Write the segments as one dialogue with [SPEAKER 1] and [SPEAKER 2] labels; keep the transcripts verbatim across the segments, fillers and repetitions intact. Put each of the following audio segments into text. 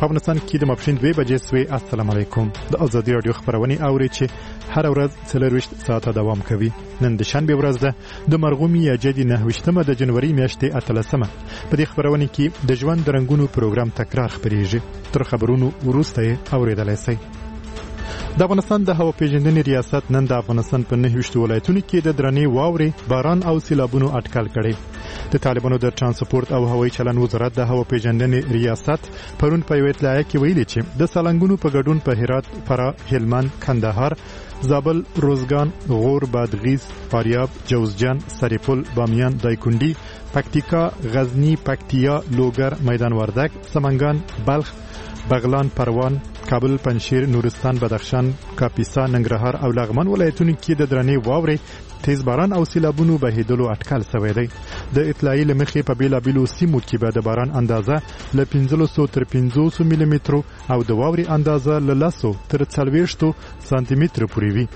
[SPEAKER 1] په افغانستان کې د ماپښین دوه بجې سوې. السلام علیکم. د ازادي راډیو خبرونه اوري چې هر ورځ څلرویشت ساعته دوام کوي. نن د شنبه ورځ ده د مرغومي یا جدي نهویشتمه د جنوري میاشتې اتلسمه. په دې خبرونه کې د ژوند د رنگونو پروګرام تکرار خبريږي. تر خبرونو وروسته اوریدلای شئ. د افغانستان د هوا پیژندنې ریاست نن د افغانستان په نهویشت ولایتونو کې د درنې واورې، باران او سیلابونو اټکل کړي. د طالبانو د ترانسپورت او هوایي چلند وزارت د هوا پیژندنې ریاست پرون په یو اطلاع کې ویلي چې د سالنګونو په ګډون په هرات، فراه، هلمند، کندهار، زابل، روزګان، غور، بادغیس، فاریاب، جوزجان، سرپل، بامیان، دایکنډي، پکتیکا، غزنی، پکتیا، لوګر، میدان وردګ، سمنګان، بلخ، بغلان، پروان، کابل، پنجشیر، نورستان، بدخشان، کاپیسا، ننګرهار او لغمان ولایتونو کې د درنې واورې، تیز باران او سیلابونو بهیدلو اټکل شوی دی. د اطلاعي لمخې په بیلابیلو سیمو کې به د باران اندازه له پنځلسو تر پنځوسو ملي مترو او د واورې اندازه له لسو تر څلوېښتو سانتي مترو پورې وي.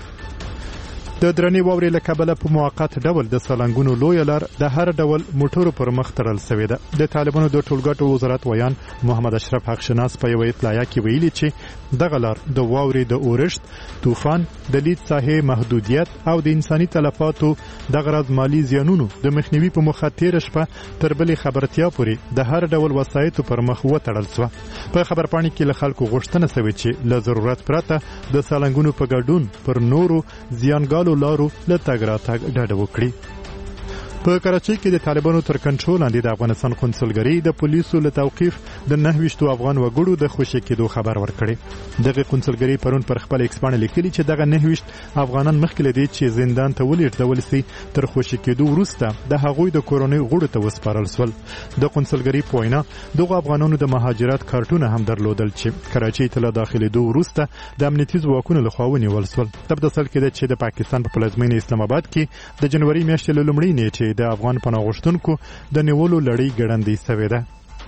[SPEAKER 1] د درنې واورې له کبله په موقت ډول د سالنګونو لویه لار د هر ډول موټرو پر مخ تړل شوې ده. د طالبانو د ټولګټو وزارت ویان محمد اشرف حق شناس په یوه اطلاع کې ویلي چې دغه لار د واورې د اورښت، طوفان، د لید ساحې محدودیت او د انساني تلفاتو د غرض مالی زیانونو د مخنیوي په موخه تیر شپه تر بلې خبرتیا پورې د هر ډول وسایطو پر مخ وتړل شوه. په خبرپاڼې کې له خلکو غوښتنه شوې چې له ضرورت پرته د سالنګونو په ګډون پر نورو زیانګالو لارو له تګ راتګ ډډه وکړي. په کراچۍ کې د طالبانو تر کنټرول لاندې د افغانستان قونسلګرۍ د پولیسو له توقیف د نهویشتو افغان وګړو د خوشي کېدو خبر ورکړي. دغه قونسلګرۍ پرون پر خپل ایکس باندې لیکلي چې دغه نهویشت افغانان مخکې لدی چې زندان ته ولېږدول شي تر خوشي کېدو وروسته د هغوی د کورنۍ غړو ته وسپارل شول. د قونسلګرۍ په وینا دغه افغانانو د مهاجرت کارتونه هم درلودل چې کراچۍ ته له داخلېدو وروسته د امنیتي ځواکونو لخوا ونیول شول. تبدسل کېده چې د پاکستان په پلازمینه اسلام آباد کې د جنوري میاشتې له لومړۍ نیټې د افغان پناه غوښتونکو د نیولو لړۍ ګړندۍ شوې ده.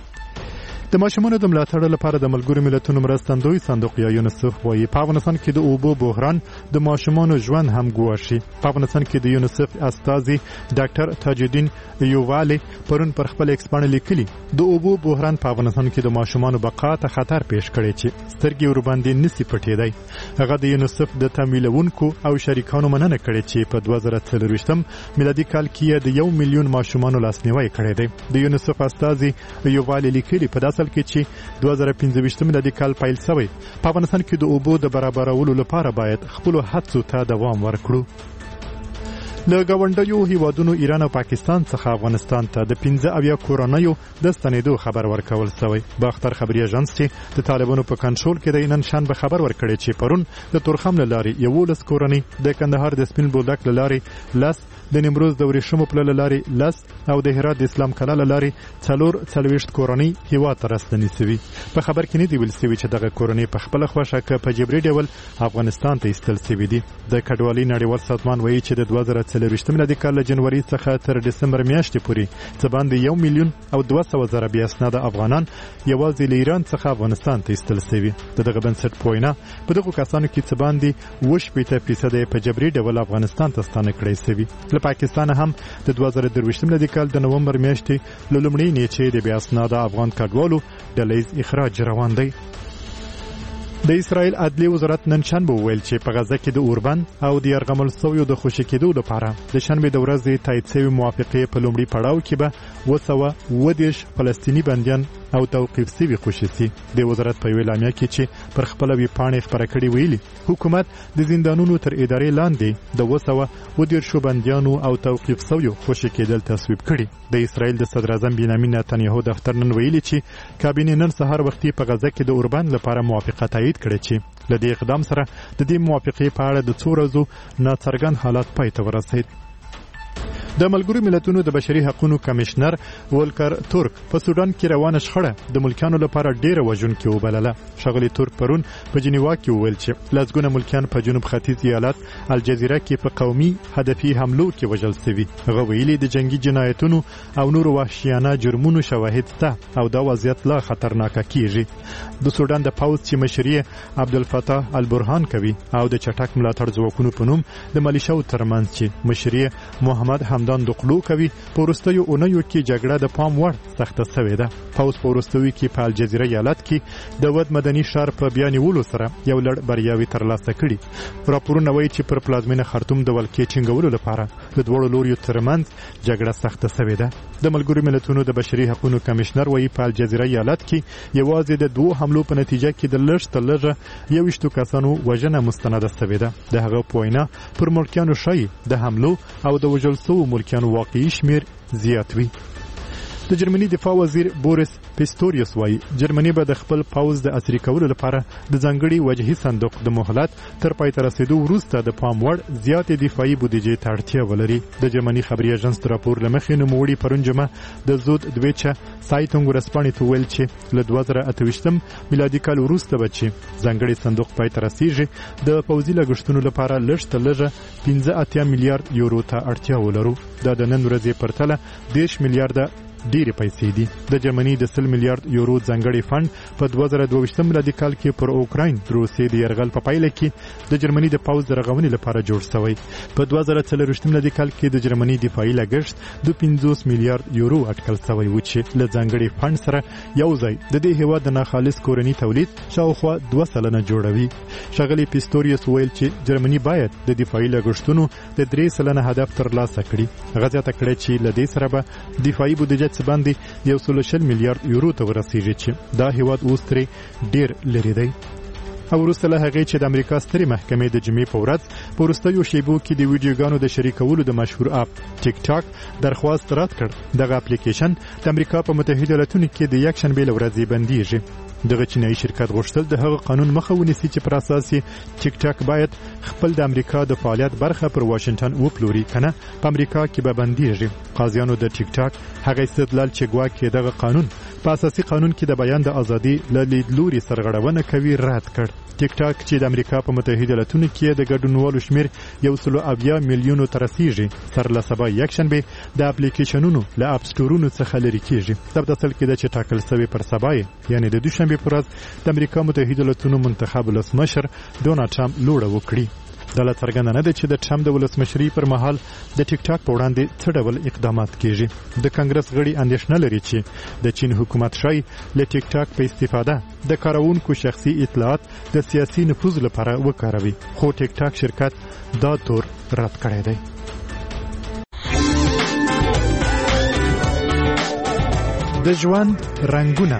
[SPEAKER 1] د ماشومانو د ملاتړ لپاره د ملګرو ملتونو مرستندوی صندوق یا یونیسف وايي په افغانستان کې د اوبو بحران د ماشومانو ژوند هم ګواښي. په افغانستان کې د یونیسف استازي ډاکټر تاج الدین یووالی پرون پر خپل ایکس باندې لیکلي د اوبو بحران په افغانستان کې د ماشومانو بقا ته خطر پیښ کړی چې سترګې ور باندې نسی پټېدای. هغه د یونیسف د تمویلونکو او شریکانو مننه کړې چې په دوه زره څلرویشتم میلادي کال کې د یو میلیون ماشومانو لاسنیوي کړی دی. د یونیسف استازي یووالی لیکلي په داسې کې چې دوه زره پنځه میلادي کال پیل شوی په افغانستان کې د اوبو د برابرولو لپاره باید خپل هڅو ته دوام ورکړو. له ګاونډیو هیوادونو ایران او پاکستان څخه افغانستان ته د پنځه اویا کورنیو د ستنېدو خبر ورکول شوی. باختر خبري اژانس چې د طالبانو په کنټرول کې د نن شنبه خبر ورکړی چې پرون د تورخم له لارې یولس کورنۍ، د کندهار د سپین بولدک له لارې لس، د نیمروز د ورېښمو پله له لارې لس او د هرات د اسلام کلا له لارې څلور څلوېښت کورنۍ هیواد ته راستنې شوي. په خبر کې نه دی ویل شوي چې دغه کورنۍ په خپله خوښه که په جبري ډول افغانستان ته ایستل شوي دي. د کډوالۍ نړیوال سازمان وایي چې د دوه زره څلوېښتم میلادي کال له جنوري څخه تر ډسمبر میاشتې پورې څه باندې یو میلیون او دوه سوه زره بې اسناده افغانان یوازې له ایران څخه افغانستان ته ایستل شوي. د دغه بنسټ په وینا په دغو کسانو کې څه باندې اووه شپېته فیصده په جبري ډول افغانستان ته ستانه کړی شوي. له پاکستان هم د دوه زره درویشتم میلادي کال د نومبر میاشتې له لومړۍ نیټې د بې اسناده افغان کډوالو ډلهییز اخراج روان دی. د اسرائیل عدلیې وزارت نن شنبه وویل چې په غزه کې د اوربند او د یرغمل شویو د خوشي کېدو لپاره د شنبې د ورځې تایید شوې موافقې په لومړي پړاو کې به اووه سوه اووه دېرش فلسطیني بندیان او توقیف شوي خوشي شي. د وزارت په یوه اعلامیه کې چې پر خپله ویبپاڼې خپره کړې ویلي حکومت د زندانونو تر ادارې لاندې د اووه سوه اووه دېرشو بندیانو او توقیف شویو خوشي کېدل تصویب کړي. د اسرائیل د صدر اعظم بنیامین نتنیاهو دفتر نن ویلي چې کابینې نن سهار وختي په غزه کې د اوربند لپاره موافقه تایید کړې چې له دې اقدام سره د دې موافقې په اړه د څو ورځو ناڅرګند حالات پای ته ورسېد. د ملګرو ملتونو د بشري حقوقو کمشنر ولکر تورک په سودان کې روانه شخړه د ملکیانو لپاره ډیره وژونکې وبلله. ښاغلي تورک پرون په جنیوا کې وویل چې لسګونه ملکیان په جنوب ختیځ ایالت الجزیره کې په قومي هدفي حملو کې وژل شوي. هغه ویلي د جنگي جنایتونو او نورو وحشیانه جرمونو شواهد شته او دا وضعیت لا خطرناکه کیږي. د سودان د پوځ چې مشري عبدالفتاح البرهان کوي او د چټک ملاتړ ځواکونو په نوم د ملیشو ترمنځ چې مشري محمد قوماندان د قلو کوي په وروستیو اونیو کې جګړه د پام وړ سخته شوې ده. پوځ په وروستیو کې په الجزیره ایالت کې د ود مدني ښار په بیا نیولو سره یو لړ بریاوې ترلاسه کړي. راپورونه وایي چې پر پلازمینه خرطوم د ولکې ټینګولو لپاره د دواړو لوریو ترمنځ جګړه سخته شوې ده. د ملګرو ملتونو د بشري حقوقو کمشنر وایي په الجزیره ایالت کې یوازې د دوه حملو په نتیجه کې د لږ تر لږه یویشتو کسانو وژنه مستنده شوې ده. د هغه په وینا پر ملکیانو ښایي د حملو او د وژل شوو ملکیانو واقعي شمیر زیات وي. د جرمني دفاع وزیر بوریس پیستوریوس وایي جرمني به د خپل پوځ د عصري کولو لپاره د ځانګړي وجهي صندوق د مهلت تر پای ته رسیدو وروسته د پام وړ زیاتې دفاعي بودیجې ته اړتیا ولري. د جرمني خبري اژانس د راپور له مخې نوموړي پرون جمعه د زود دویچه سایتونګ ورځپاڼې ته ویل چې له دوه زره اته ویشتم میلادي کال وروسته به چې ځانګړي صندوق پای ته رسیږي د پوځي لګښتونو لپاره لږ تر لږه پنځه اتیا میلیارډ یورو ته اړتیا ولرو. دا د نن ورځې پرتله دېرش میلیارډه ډېرې پیسې دي. د جرمني د سل میلیارډ یورو ځانګړي فند په دوه زره دوه ویشتم میلادي کال کې پر اوکراین د روسیې د یرغل په پایله کې د جرمني د پوځ د رغونې لپاره جوړ شوی. په دوه زره څلور ویشتم میلادي کال کې د جرمني دفاعي لګښت د پنځوس میلیارډ یورو اټکل شوی و چې له ځانګړي فند سره یو ځای د دې هیواد د ناخالص کورني تولید شاوخوا دوه سلنه جوړوي. ښاغلي پیستوریوس ویل چې جرمني باید د دفاعي لګښتونو د درې سلنه هدف ترلاسه کړي. هغه زیاته کړې چې له دې سره به دفاعي بودیجه څخه باندې یو سل شل میلیارډ یورو ته ورسیږي چې دا هیواد اوس ترې ډیر لري دی. او وروسته له هغې چې د امریکا سترې محکمې د جمعې په ورځ په وروستیو شیبو کې د ویډیوګانو د شریکولو د مشهور اپ ټیک ټاک درخواست رد کړ. دغه اپلیکیشن د امریکا په متحده ایالاتونو کې د یکشنبې له ورځې بندیږي. دغه چینایي شرکت غوښتل د هغه قانون مخه ونیسي چې پر اساس یې ټیک ټاک باید خپل د امریکا د فعالیت برخه پر واشنگټن وپلوري کنه په امریکا کې به بندیږي. قاضیانو د ټیک ټاک هغه استدلال چې ګواکې دغه قانون په اساسي قانون کې د بیان د ازادي له لیدلوري سرغړونه کوي رد کړ. ټیک ټاک چې د امریکا په متحده ایالاتونو کې د ګډونوالو شمیر یو سل اویا میلیونو ته رسیږي سر له سبا یکشنبه د اپلیکیشنونو له اپ سټورونو څخه لري کیږي. د اصل کې د چې ټاکل شوی پر سبا یعنی د دوشنبه پر ورځ د امریکا متحده ایالاتونو منتخب ولسمشر ډونالد ټرمپ لوړه وکړي. دا لا څرګنده نه ده چې د ټرمپ د ولسمشرۍ پر مهال د ټیک ټاک په وړاندې څه ډول اقدامات کیږي. د کانګرس غړي اندېښنه لري چې د چین حکومت شای له ټیک ټاک په استفاده د کاروونکو شخصي اطلاعات د سیاسي نفوذ لپاره وکاروي. خو ټیک ټاک شرکت دا تور رد کړی دی. د ژوند رنگونه.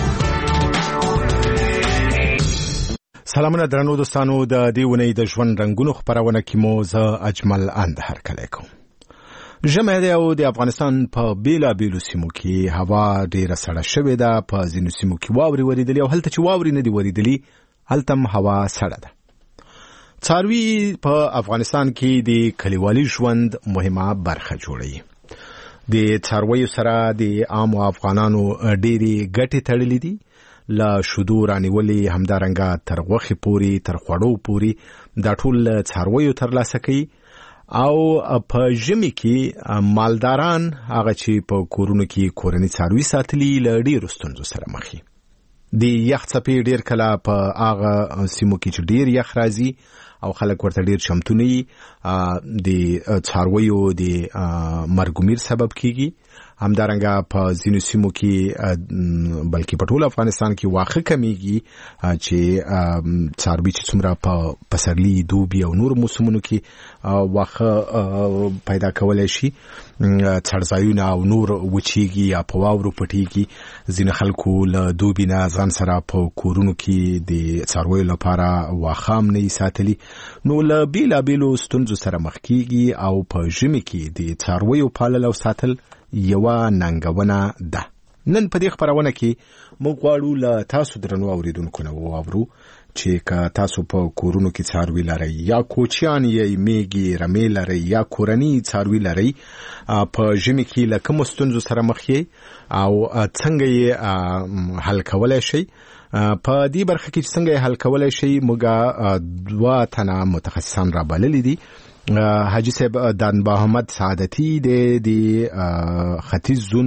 [SPEAKER 2] سلامونه درنو دوستانو، د دې ونې د ژوند رنگونو خبرونه کې مو زه اجمل اند هرکلی کوم. ژمی دی او د افغانستان په بیلابیلو سیمو کې هوا ډیره سړه شوې ده. په ځینو سیمو کې واورې ورېدلې او هلته چې واورې نه دي ورېدلې هلته هم هوا سړه ده. څاروي په افغانستان کې د کلیوالي ژوند مهمه برخه جوړوي. د څارویو سره د عامو افغانانو ډېرې ګټې تړلې دي. له شودو رانیولې همدارنګه تر غوښې پورې تر خوړو پورې دا ټول څارویو ترلاسه کوي. او په ژمي کې مالداران هغه چې په کورونو کې کورني څاروي ساتلي له ډېرو ستونزو سره مخ دي. د یخ څپې ډېر کله په هغه سیمو کې چې ډېر یخ راځي او خلک ورته ډېر چمتو نه وي د څارویو د مرګومیر سبب کیږي. همدارنګه په ځینو سیمو کې بلکې په ټول افغانستان کې واخه کمیږي چې څاروي چې څومره په پسرلي، دوبي او نور موسمونو کې واخه پیدا کولای شي، څړځایونه او نور وچیږي یا په واورو پټیږي. ځینې خلکو له دوبي نه ځان سره په کورونو کې د څارویو لپاره واخه هم نه ساتلي، نو له بیلابیلو ستونزو سره مخ کیږي. او په ژمي کې د څارویو پالل او ساتل یوه ننګونه ده. نن په دې خبرونه کې موږ غواړو له تاسو درنو اوریدونکو نه واورو چې که تاسو په کورونو کې څاروي لرئ یا کوچیان یې، میږي، رمې لرئ یا کورني څاروي لرئ، په ژمي کې له کومو ستونزو سره مخ یې او څنګه یې حل کولی شئ. په دې برخه کې چې څنګه یې حل کولی شئ موږ دوه تنه متخصصان را بللي دي. حاجی صاحب دان محمد سعادتي د ختیځ زون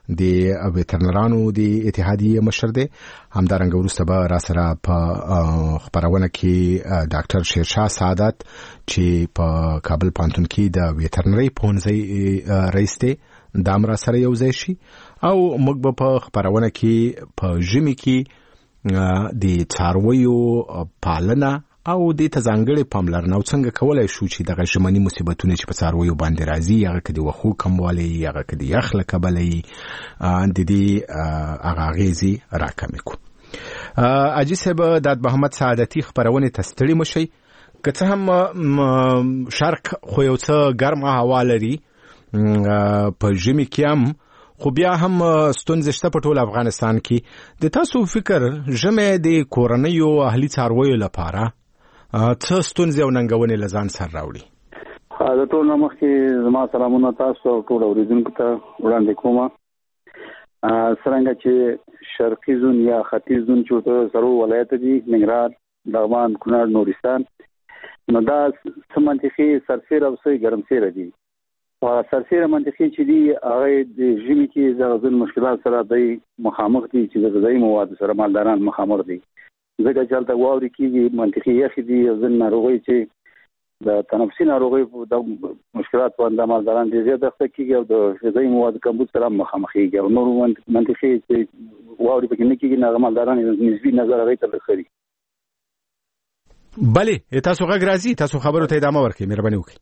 [SPEAKER 2] د ویټرنرانو د اتحادیې مشر دی. همدارنګه وروسته به را سره په خبرونه کې ډاکټر شیرشاه سعادت چې په کابل پوهنتون کې د ویټرنري پوهنځي رئیس دی دا هم را سره یو ځای شي او موږ به په خبرونه کې په ژمي کې د څارویو پالنه او د تزانګړې پاملرنه او څنګه کولای شو چې دغه ژمني مصیبتونه چې په څارویو باندې راځي هغه کدي وخو کموالی هغه کدي یخ لکبلې د دې هغه غیزي راکمې کو. اجي صاحب د محمد سعادتي خبرونه تستړي مشي که څه هم شرق خو یو څه ګرمه هوا لري په ژمي کې هم خو بیا هم ستونزې شته په ټول افغانستان کې. د تاسو فکر ژمي د کورنیو اهلي څارویو لپاره څه ستونزې او ننګونې له ځان سره راوړي؟
[SPEAKER 3] د ټول نه مخکې زما سلامونه تاسو او ټول اورېدونکو ته وړاندې کوم. څرنګه چې شرقي زون یا ختیځ زون چې څلور ولایت دي ننګرهار، لغمان، کونړ، نورستان، نو دا څه منطقي سرسیر او څه ګرمسیر دي. سرسیره منطقي چې دی هغه د ژمي کې د غذا مشکلات سره د مخامخ دي چې د غذایي موادو سره مالداران مخامخ دي. ځکه چې هلته واوري کېږي، منطقي یخ دي، ځینې ناروغۍ چې د تنفسي ناروغۍ د مشکلات باندې مالداران ډېر زیات اخته کېږي او د غذایي موادو کمبود سره مخامخ کېږي او نور منطقي چې واوري پکې نه کېږي هغه مالداران نسبي نظر هغې ته لږ ښه دي.
[SPEAKER 2] بلې تاسو غږ راځي، تاسو خبرو ته ادامه ورکړئ، مهرباني وکړئ.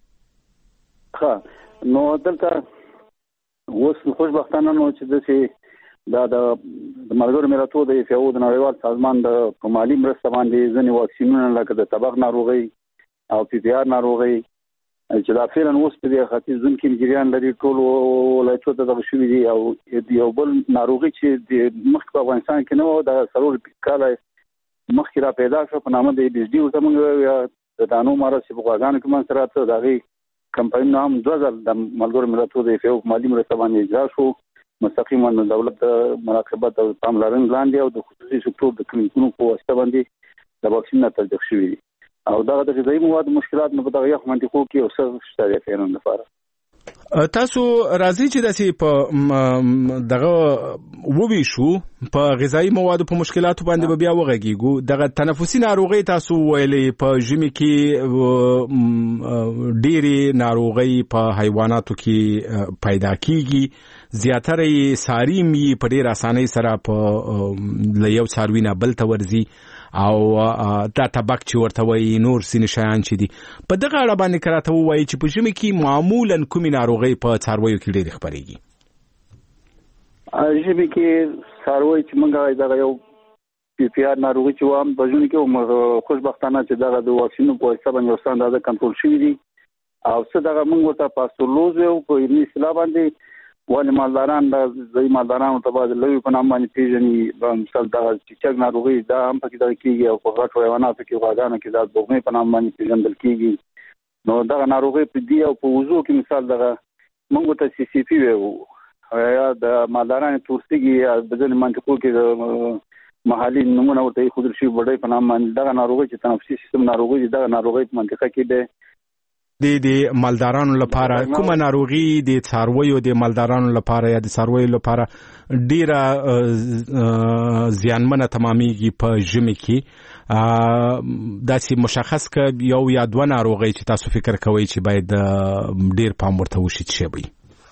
[SPEAKER 3] ښه، نو دلته اوس خوشبختانه نو چې داسې دا د ملګرو ملتونو د ایفاو د نړیوال سازمان د په مالي مرسته باندې ځینې واکسینونه لکه د طبق ناروغۍ او پی پی آر ناروغۍ چې دا فعلا اوس په دې ختیځ زون کې جریان لري ټول ولایتونو ته دغه شوي دي او یو بل ناروغي چې د مخکې په افغانستان کې نه و د څلور کاله مخکې را پیدا شو په نامه د ای بي اس ډي ورته موږ د دانو مرض چې په غواګانو کې منځته راته د هغې کمپاین هم دوه ځل د ملګرو ملتونو د ایفاو مالي مرسته باندې اجرا شو مستقیما د دولت د مراقبت او پاملرنې لاندې او د خصوصي سکتور د کلینیکونو په واسطه باندې د واکسین نه تطبیق شوي دي او دغه د غذایي موادو مشکلات نه په دغه یخ منطقو کې یو څه شته دی فعلا لپاره.
[SPEAKER 2] تاسو راځي چې داسې په دغه ووي شو په غذایي موادو په مشکلاتو باندې به بیا وغږیږو. دغه تنفسي ناروغۍ تاسو ویلې په ژمي کې ډېرې ناروغۍ په حیواناتو کې پیدا کیږي، زیاتره یې ساري مې په ډېر اسانۍ سره په له یو څاروي نه بل ته ورځي او دا طبق چې ورته وایي نور ځینې شیان چې دي. په دغه اړه باندې که راته ووایي چې په ژمي کې معمولا کومې ناروغۍ په څارویو کې ډېرې خپرېږي؟
[SPEAKER 3] ژمي کې څاروی چې موږ دغه یو پی پی آر ناروغي چې وام په ژمي کې خوشبختانه چې دغه د واکسینو په واسطه باندې اوس اندازه کنټرول شوي دي او څه دغه موږ ورته پاستولوز یو په علمي اصطلاح باندې ولې مالداران د ځای مالدارانو ته باید لوی په نام باندې پیژني. مثال دغه چیچک ناروغي دا هم پکې دغه کېږي او په غټو حیواناتو کې غواګانو کې دا بوغمې په نام باندې پیژندل کېږي. نو دغه ناروغي په دې او په وضو کې مثال دغه موږ ته سی سی پی ویو یا د مالدارانو تورسیږي یا د ځینې منطقو کې د محلي نمونه ورته ایښودل شوي بډۍ په نام باندې دغه ناروغي چې تنفسي سیستم ناروغي دي دغه ناروغي په منطقه کې دی.
[SPEAKER 2] د د مالدارانو لپاره کومه ناروغي د څارویو د مالدارانو لپاره یا د څارویو لپاره ډیره زیانمنه تمامېږي په ژمي کې؟ داسې مشخص که یو یا دوه ناروغۍ چې تاسو فکر کوئ چې باید ډیر پام ورته وشي څه شی وي؟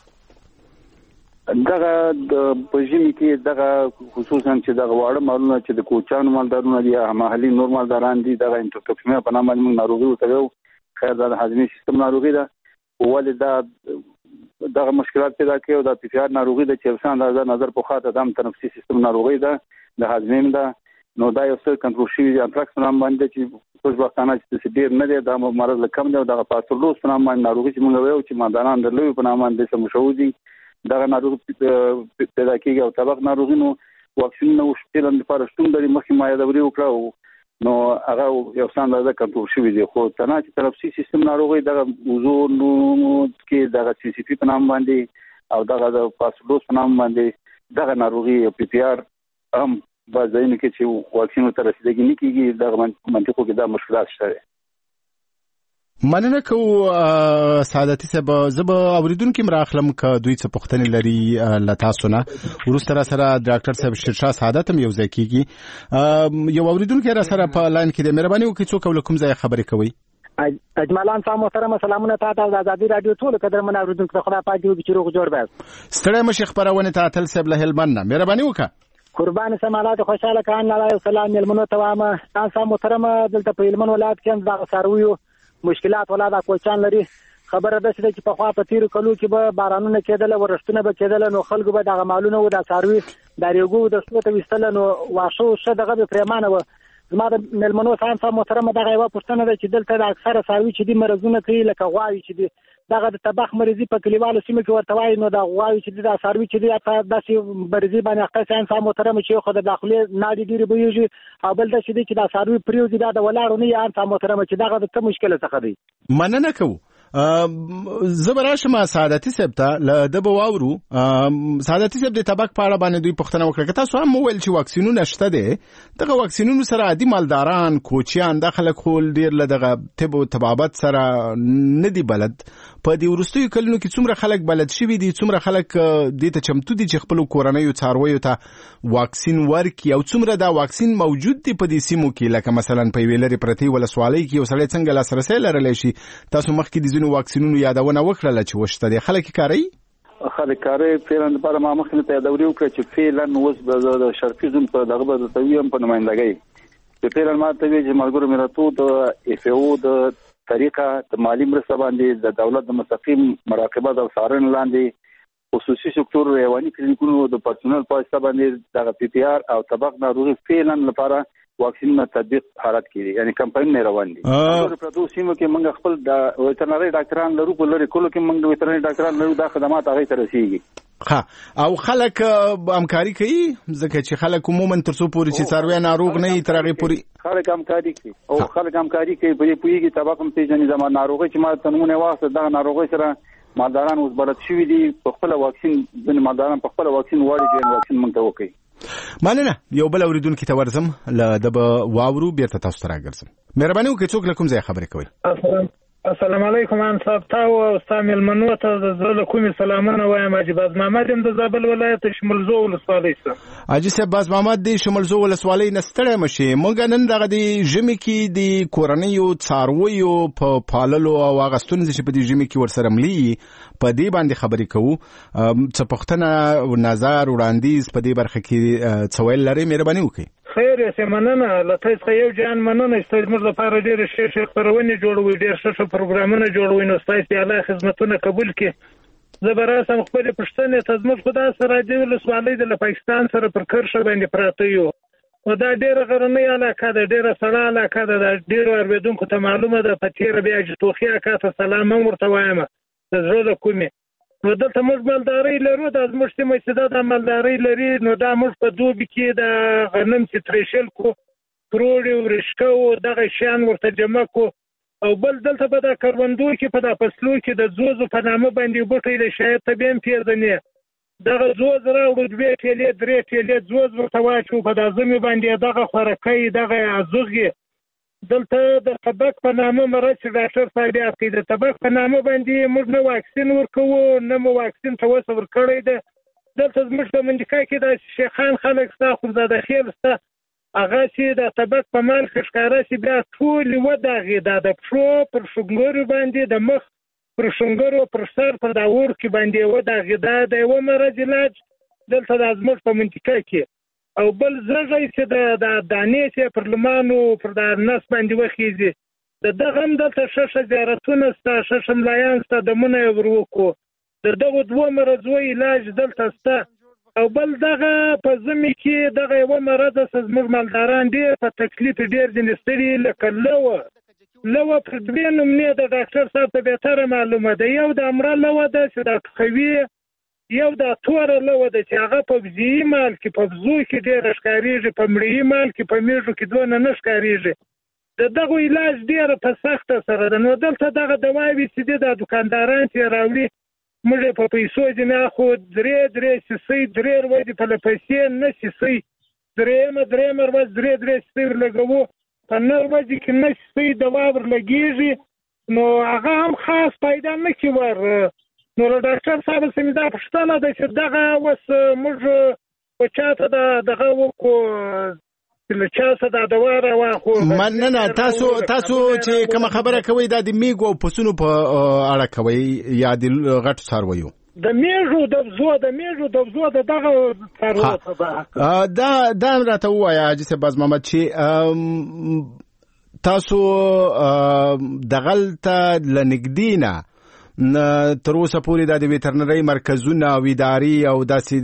[SPEAKER 3] دغه په ژمي کې دغه خصوصا چې دغه واړه مالونه چې د کوچانو مالدارونه دي یا محلي نور مالداران دي دغه انټروټوکسیمیا په نامه موږ ناروغي ورته وایو. خیر دا د هاضمې سیستم ناروغي ده ولې دا دغه مشکلات پیدا کوي او د پی پی آر ناروغي ده چې انسان د نظر په خاطر د تنفسي سیستم ناروغي ده د هاضمې ده. نو دا یو څه کنټرول شوی دی. انتراکس په نام باندې چې خوشبختانه چې ډېر نه دی دا مرض له کم دی او دغه پاستولوز په نام باندې ناروغي چې موږ وایو چې مالداران د لوی په نام باندې څه مشهور دي دغه ناروغي پیدا کېږي او طبق ناروغي نو واکسینونه وشتل لپاره شتون لري. مخکې ما یادوري وکړه نو هغه یو څه اندازه کنټرول شوی دی خو تنه چې تنفسي سیستم ناروغي دغه وضو نو کې دغه سی سی پی په نام باندې او دغه د پاستولوز په نام باندې دغه ناروغي پی پی آر هم بعضینو کې چې واکسینو ته رسیدګي نه کیږي دغه منطقو کې دا مشکلات شته.
[SPEAKER 2] مننه کوو سعادتي صاحب، زه به اوریدونکو مراخلم که دوی څه پوښتنې لري له تاسو نه. وروسته را سره ډاکټر صاحب شیرشاه سعادت هم یو ځای کېږي. یو اوریدونکی را سره په لاین کې دی، مهرباني وکړئ څوک او له کوم ځایه خبرې کوئ؟
[SPEAKER 4] اجمالان صاحب محترم، سلامونه تاسو د ازادي رادیو ټول قدرمن اوریدونکو ته، خدای پاک دې وکړي چې روغ جوړ وي.
[SPEAKER 2] ستړی مشي خبرونه ته اتل صاحب له هلمند نه، مهرباني وکړه.
[SPEAKER 4] قربان سمالات خوشاله کان الله سلام ملمنو ته وامه. تاسو محترم دلته په هلمند ولایت کې د سارویو مشکلات ولاده کوچان لري. خبره ده چې په خوا په تیر کلو کې به بارانونه کېدل، ورښتونه به کېدل، نو خلکو به دغه مالونه و د ساروي د ریګو د سپوته وستل، نو واښو شه دغه به پرېمانه و. زما د ملمنو سان صاحب محترم دغه یو پوښتنه ده چې دلته د اکثره ساروي چې دي مرزونه کوي، لکه غواوي چې دي دغه د تبخ مریضي په کلیوالو سیمه کې ورته وایي، نو د غواوي چې دي د ساروي چې دي داسې مریضي باندې اخته سان صاحب محترم چې خو د داخلي نادي ډېرې بویږي، او بل دا چې دي چې د ساروي پریوزي دا د ولاړو نه یان صاحب محترم چې دغه د څه مشکل څخه دی.
[SPEAKER 2] مننه کوو. زه به راشم سعادتي صاحب ته، له ده به واورو. سعادتي صاحب د تبک په اړه باندې دوی پوښتنه وکړه که تاسو هم وویل چې واکسینونه شته دی، دغه واکسینونو سره عادي مالداران، کوچیان، دا خلک خو ډېر له دغه طب او طبابت سره نه دي بلد. په دې وروستیو کلونو کې څومره خلک بلد شوي دي، څومره خلک دې ته چمتو دي چې خپلو کورنیو څارویو ته واکسین ورکړي، او څومره دا واکسین موجود دي په دې سیمو کې، لکه مثلا په یوې لرې پرتې ولسوالۍ کې یو سړی څنګه لاسرسی لرلی شي؟ تاسو مخکې د ځینو واکسینونو یادونه وکړله چې وشته دی، خلک یې کاروي؟
[SPEAKER 3] خلک کاروي. فعلا لپاره ما مخکې ته یادوري وکړه چې فعلا اوس د شرقي زون په دغه به د تویم په نمائندګۍ چې فعلا ما ته وی چې ملګرو ملتونو د اف او د طریقه د مالی مرسته باندې د دولت د مستقیم مراقبه او څارنې لاندې خصوصي سکتور حیواني کلینیکونو د پرسونل په حساب باندې د پی پی آر او طبق ناروغي فعلا لپاره واکسین تطبیق حالت کړي، یعنی کمپاین نه روان دي. په پردو سیمو کې موږ خپل د ویټرنری ډاکټران لرو، په لری کولو کې موږ د ویټرنری ډاکټران لرو، دا خدمات هغه ته رسیږي.
[SPEAKER 2] ها، او خلک همکاري کوي، ځکه چې خلک عموما تر څو پورې چې څاروي ناروغ نه وي تر هغې پورې
[SPEAKER 3] خلک همکاري کوي او خلک همکاري کوي. په دې پوهېږي طبق هم پېژني زما ناروغۍ چې ما ته نمونه واخیسته، دغه ناروغۍ سره مالداران اوس بلد شوي دي، په خپله واکسین ځینې مالداران په خپله واکسین غواړي چې واکسین موږ ته وکړي.
[SPEAKER 2] مننه. یو بل اوریدونکي ته ورځم، له ده به واورو، بیرته تاسو ته راګرځم. مهرباني وکړئ څوک له کوم ځایه خبرې کوئ؟
[SPEAKER 5] السلام علیکم ان صاحب، تا او ستا مېلمنو ته د زړه له کومې سلامونه وایم. حاجي باز محمد یم د زابل ولایت شمولزو ولسوالۍ څخه. حاجي
[SPEAKER 2] صاحب باز محمد دی شمولزو ولسوالۍ نه ستړی مه شې. موږ نن دغه د ژمي کې د کورنیو څارویو په پاللو او هغه ستونزې چې په دې ژمي کې ورسره ملي په دې باندې خبرې کوو. څه پوښتنه، نظر، وړاندیز په دې برخه کې څه ویل لرئ؟ مهرباني وکړئ.
[SPEAKER 5] خیر یې مننه، له تاسو څخه یو جان مننه چې زموږ لپاره ډېرې ښې ښې خپرونې جوړوي، ډېر ښه ښه پروګرامونه جوړوي، نو ستاسو اعلی خدمتونه قبول کړي. زه به راسم خپلې پوښتنې ته. زموږ خو داسې راډیو ولسوالۍ د له پاکستان سره پر کرښه باندې پراته یو، نو دا ډېره غرنۍ علاقه ده، ډېره سړه علاقه ده، دا ډېرو اورېدونکو ته معلومه ده. په تېره بیا چې توخي اکا ته سلام هم ورته وایم د زړه له کومې. نو دلته موږ مالدارۍ لرو، دا زموږ سیمه چې دا د مالدارۍ لري، نو دا موږ په دوبي کې د غنم چې ترېشل کو، پروړې ورشکه و، دغه شیان ورته جمع کو. او بل دلته به دا کروندو کې په دا فصلو کې د زوزو په نامه باندې بوټی له شاید ته به هم پېژنې، دغه زوز راوړو، دوې ټېلې درې ټېلې زوز ورته واچو په دا ژمي باندې، دغه خوراکۍ، دغه ازوغې. دلته د طبق په نامه مرض چې ډاکټر صاحب یاد کړي، د طبق په نامه باندې موږ نه واکسین ورکوو، نه مو واکسین ته اوسه ورکړی ده. دلته زموږ په منطقه کې د شیخان خلک شته، خورزاده خیل شته، هغه چې د طبق په مال کې ښکاره شي، بیا ټولې وداغې، دا د پښو پر شونګرو باندې، د مخ پر شونګرو، پر سر، پر دا وړکي باندې وداغې. دا د یوه مرض علاج دلته د زموږ په منطقه کې. او بل زغی چې د دانې چې پر لمانو پر د نس باندې وخیږي، د دغه هم دلته ښه ښه زیارتونه شته، ښه ښه ملایان شته، دمونه یې ور وکړو. د دغو دوه مرضو علاج دلته شته. او بل دغه په ژمي کې دغه یوه مرض څه زموږ مالداران ډېر په تکلیف ډېر ځینې ستړي، لکه لوه لوه پر دوې نومنې د ډاکټر صاحب ته بهتره معلومه ده. یو د امره لوه ده چې دا ټوخوي، یو دا توره لوه ده چې هغه په بزیي مال کې په بزو کې ډېره ښکارېږي، په مړیي مال کې په میږو کې دونه نه ښکارېږي. د دغو علاج ډېره په سخته سره ده. نو دلته دغه دواوې چې دي دا دوکانداران چې راوړي، موږ یې په پیسو ځینې اخو، درې درې سیسۍ، درې ورځې په له پیسې نه سیسۍ، درېیمه درېیمه ورځ درې درې سیسۍ ورلګوو، په نه ورځې کې نه سیسۍ دوا ورلګېږي. نو هغه هم خاص پیدا نه کی ور نو ډاکټر صاحب سمې دا پښتنه ده چې دغه وس موږ په چاته د دغه وکړو له چا څخه د دواره واخو
[SPEAKER 2] مننه تاسو تاسو چې کوم خبره کوي د میګو او پسونو په اړه کوي یا د غټ څارویو
[SPEAKER 5] د میږو د زو د میږو د زو د دغه څارویو په
[SPEAKER 2] دا دا راته وایا چې باز محمد چې تاسو دغلته لنګدینا تر اوسه پورې د ویټرنری مرکزونه او اداري او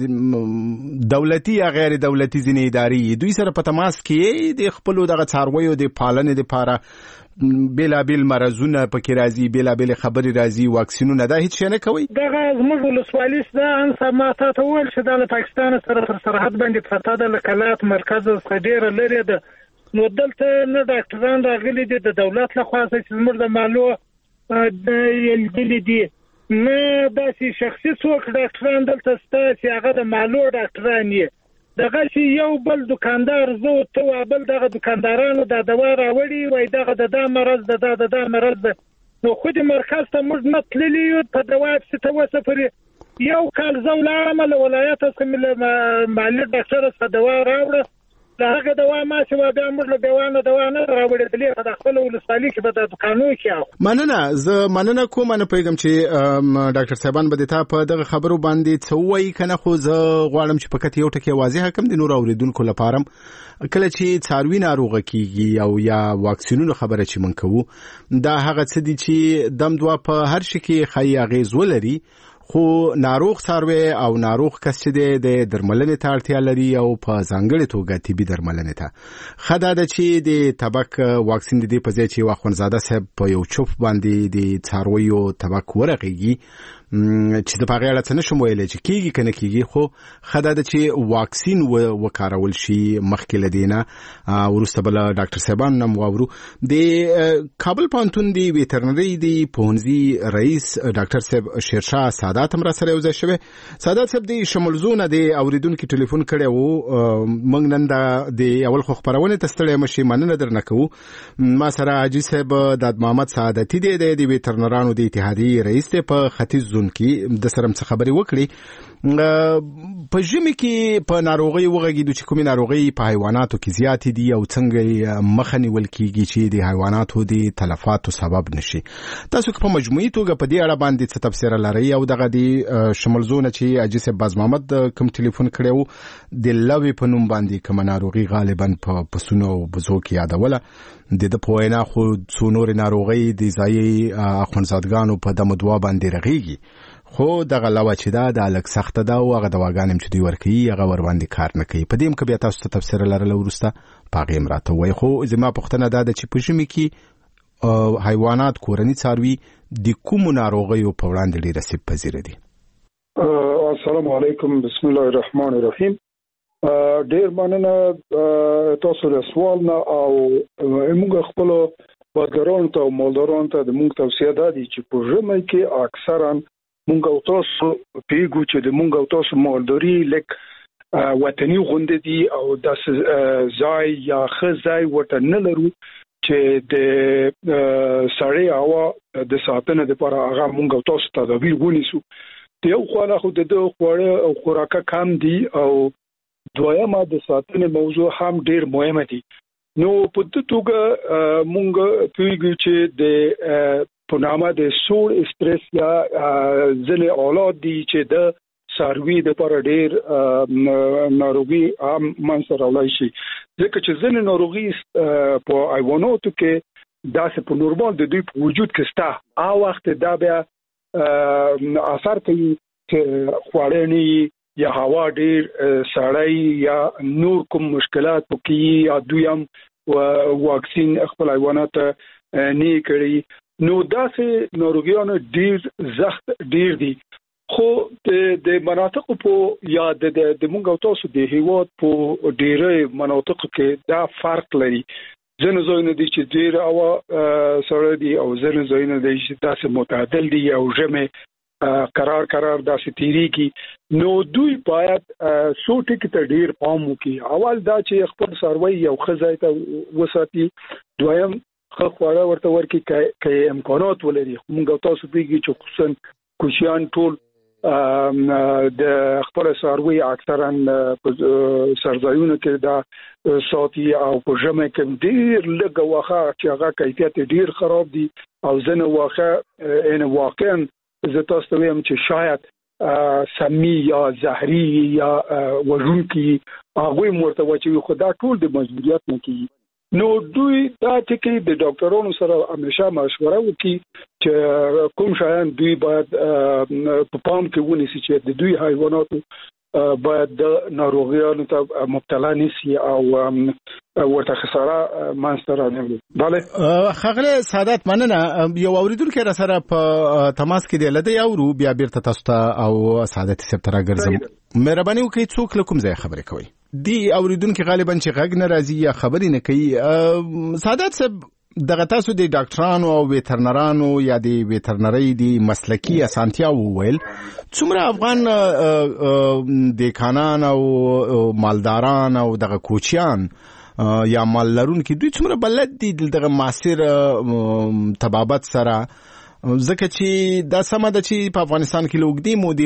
[SPEAKER 2] داسې دولتي یا غیر دولتي ځینې اداري دوی سره په تماس کې د خپل دغه څارویو د پالنې لپاره بېلابېل مرزونه پکې راځي بېلابېل خبرې راځي واکسینونه دا هیڅ شی نه کوي
[SPEAKER 5] دغه زموږ ولسوالي ده ان ما ته وویل چې د پاکستان سره پر سرحد باندې پرته ده لکلات مرکز څخه ډېره لرې ده نو دلته نه ډاکټران راغلي دي د دولت لخوا چې زموږ د مالو د یلګلې دي نه داسې شخصي څوک ډاکټران دلته سته چې هغه د مالو ډاکټران یې دغه چې یو بل دکاندار زه ته بل دغه دکاندارانو د دوا راوړي وای دغه د دا مرض د دا د دا مرض نو خو د مرکز ته موږ نه تللی یو په دوا چې ته وسفري یو کال زه ولاړم له ولایت څخه مالي ډاکټر څخه دوا راوړه هغه دوا ما چې و بیا موږ له دیوانه دوا نه راوړېدلې په خپل ولسوالي کې به د دکانو کې
[SPEAKER 2] مننه زه مننه کوم نه پیغام چې ډاکټر صاحبان به تا په دغه خبرو باندې څه وایي کنه خو زه غواړم چې پکې یو ټکی واضح کم د نور اوریدونکو لپاره کله چې څاروي ناروغه کیږي او یا واکسینونو خبره چې من کوو دا هغه څه دي چې دم دوا په هر شي کې خی اغیز ولري خو ناروغ څاروي او ناروغ کس چې د درملنې ته اړتیا لري او په ځانګړې توګه طبي درملنې ته خدا د چې د تبک واکسین د دې په ځای چې واخونزاده صاحب په یو چوپ باندې د څارویو تبک ورغېږي چې د پاغه اړه څه نشم ویلای چې کیږي کنه کیږي خو خدا د چې واکسین وکارول شي مخکې لدینه ورسته بل ډاکټر صاحبان نم واورو د کابل پانتون دی ویټرنری دی پونځي رئیس ډاکټر صاحب شیرشاه سادات هم را سره یو ځای شوی سادات صاحب دی شمولزونه دی اوریدونکو ټلیفون کړی وو موږ نن د اول خو خبرونه تستړی مشي مننه درنه کوو ما سره حاجی صاحب د محمد سعادتي دی د ویټرنرانو د اتحادیې رئیس ته په ختیځ کې د سرم څخه خبرې وکړي په ژمي کې په ناروغي وغږیدو چې کومې ناروغي په حیواناتو کې زیاتې دي او څنګه مخه نیول کیږي چې د حیواناتو د تلفاتو سبب نشي تاسو په مجموعي توګه په دې اړه باندې څه تفسیر لرئ او دغه د شمولزونه چې اجازه باز محمد کوم ټلیفون کړو د لوي په نوم باندې کوم ناروغي غالبا په پسونو او بزو کې یادوله د د پوینا خو څونور ناروغي د ځای اخونزادګانو په دمو دوا باندې رغيږي خو دغه لوا چې دا د الک سخت ده او هغه دواګانم چې دوی ورکي هغه ور باندې کار نه کوي په دې کې بیا تاسو ته تفسیر لرل ورسته پاغه امراته وای خو زما پښتنه ده چې په ژمي کې حیوانات کورني څاروي د کوم ناروغیو په وړاندې ډیر سپ پذیر دي
[SPEAKER 6] السلام علیکم بسم الله الرحمن الرحیم ډیر مننه تاسو له سوال نه او موږ خپل بازارونو ته او مالدارانو ته د موږ توصیه ده چې په ژمي کې اکثرا مونږ او تاسو پیګو چې د مونږ او تاسو مالداري لک وطني غونډې دي او د ځای یا خزای ورته نه لرو چې د سړی هوا د ساتنې لپاره هغه مونږ او تاسو تدابیر ونیسو د یو خواله خو د خواړه او خوراکه کم دي او دویمه د ساتنې موضوع هم ډیر مهمه دي نو په دې توګه مونږ پیګو چې د په نامه د سور استرس یا ځلې اولاد دي چې د ساروي د پر ډیر ناروغي عام منځ راولای شي ځکه چې ځلې ناروغي په حیواناتو کې داسې په نورمال د دوی په وجود کې ستا هغه وخت دا بیا اثر کوي چې خوړنی یا هوا ډیر سړی یا نور کوم مشکلات پکې یا دویم واکسین خپل حیوانات نه کړی نو داسې ناروغیانو ډیر زخت ډیر دي خو د مناطق په یا د د مونږ او تاسو د هیواد په ډیره مناطق کې دا فرق لري ځنه ځایونه دي چې ډیر او سره دي او ځنه ځایونه دي چې تاسو معتدل دي او جمع قرار قرار داسې تیریږي نو دوی باید سو ټکی ته ډیر پام وکړي اول دا چې خپل سروي یو خزای ته وساتي دویم خو خواړه ورته ورکي کې امکانات ولري. موږ تاسو پیږي چې خصوصا کوچیان ټول د خپل ساروي اکثرا سرځایونو کې دا ساتي او په ژمه کې ډیر لږ واخه چې هغه کیفیت ډیر خراب دي او ځنه واخه ان واقعا زه تاسو ته وایم چې شاید سمي یا زهري یا وژونکي هغه مرتبه چې خدا ټول د مجبوریت نه کوي. نو دوی دا ټکی د ډاکټرانو سره همیشه مشوره وکړي چې کوم شایان دوی باید په پام کې ونیسي چې د دوی حیواناتو باید د ناروغیانو ته مبتلا نشي او ورته خساره مانستر نه وي. بله
[SPEAKER 2] خغله سعادت مننه. یو اوریدونکو را سره په تماس کې دی لدی اورو بیا بیرته تاسو ته او سعادت سپ تر راګرځم. مهرباني وکړئ څوک لکم ځای خبرې کوي دی اوریدونکو غالبا چې غږ ناراضي یا خبرې نه کوي. سعادت صاحب دغه تاسو د ډاکټرانو او ویټرنرانو یا د ویټرنری دی مسلکی اسانتیا وویل څومره افغان دیکانان او مالداران او دغه کوچیان یا مال لرونکي دوی څومره بلد دي دغه معاصر طبابت سره ځکه چې دا سمه ده چې په افغانستان کې لوګدي مودي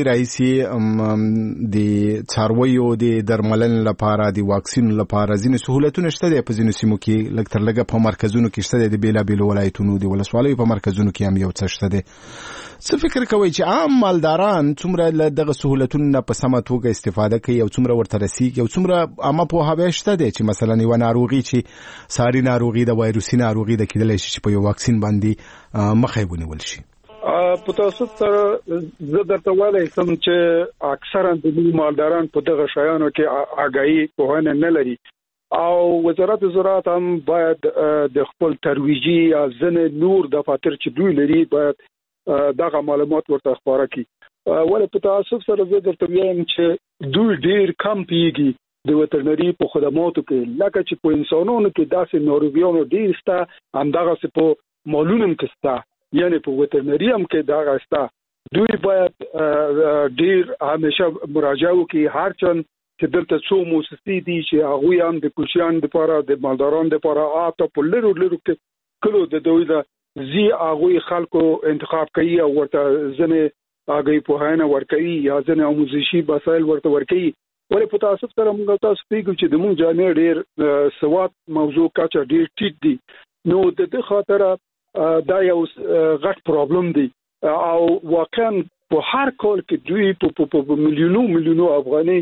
[SPEAKER 2] رئیسي د څارویو د درملنې لپاره د واکسین لپاره ځینې سہولتونه شته دي په ځینو سیمو کې لږ تر لږه په مرکزونو کې شته دي د بیلابیلو ولایتونو د ولسوالیو په مرکزونو کې هم یو څه شته دي. څه فکر کوئ چې عام مالداران څومره له دغه سہولتونو په سمه توګه استفاده کوي او څومره ورته رسیږي او څومره عامه پوهاوی شته دي چې مثلا یو ناروغي چې ساري ناروغي د وایروسي ناروغي د کېدلی شي چې په یو واکسین باندې مخې ونیول شي؟
[SPEAKER 6] په تاسو سره زه درته وایم چې اکثرا د مالداران په دغه شیانو کې آگاهي پوهنه نه لري او وزارت زراعت هم باید د خپل ترویجي یا ځنې نور دفاتر چې دوی لري باید دغه معلومات ورته خبره کړي. ولې په تاسو سره زه درته وایم چې دوی ډیر کم پیږي د وترنری په خدماتو کې لکه چې په انسانانو کې داسې ناروغیانو ډیر شته همدغه څه په مالونو کې شته یعنی په وترنری هم کې دا غاستا. دوی باید ډیر همیشه مراجعه وکړي هر چن چې دلته څو موسسې دي چې هغه هم د کوچیان لپاره د مالدارانو لپاره آتا په لرو لرو کې کلو د دوی د زی هغه خلکو انتخاب کوي او ورته ځنه هغه په هانه ورکوي یا ځنه آموزشي وسایل ورته ورکوي. ولې په تاسو سره موږ تاسو پیګو چې د موږ جامع ډیر سواد موضوع کاچا ډیر ټیټ دي. نو د دې خاطر دا یو غټ پرابلم دی او واقعا په هر کال کې دوی په میلیونو میلیونو افغاني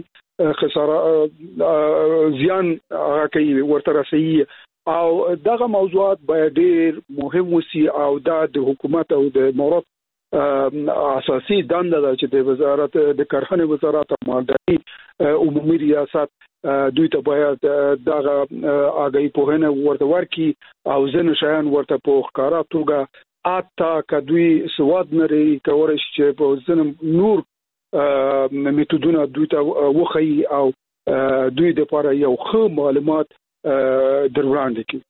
[SPEAKER 6] خساره زیان کوي ورته رسېږي او دغه موضوعات باید ډیر مهم وسی او دا د حکومت او د امارات اساسي دنده ده چې د وزارت د کرهنې وزارت او مالداري عمومي ریاست دوی ته باید دغه آگاهي پوهنه ورته ورکړي او ځینې شیان ورته په ښکارا توګه اتا کدوی سواد نری کولای شي چې په ځینې نور میتودونه دوی ته وخی او دوی د لپاره یو ښه معلومات در وړاندې کړي.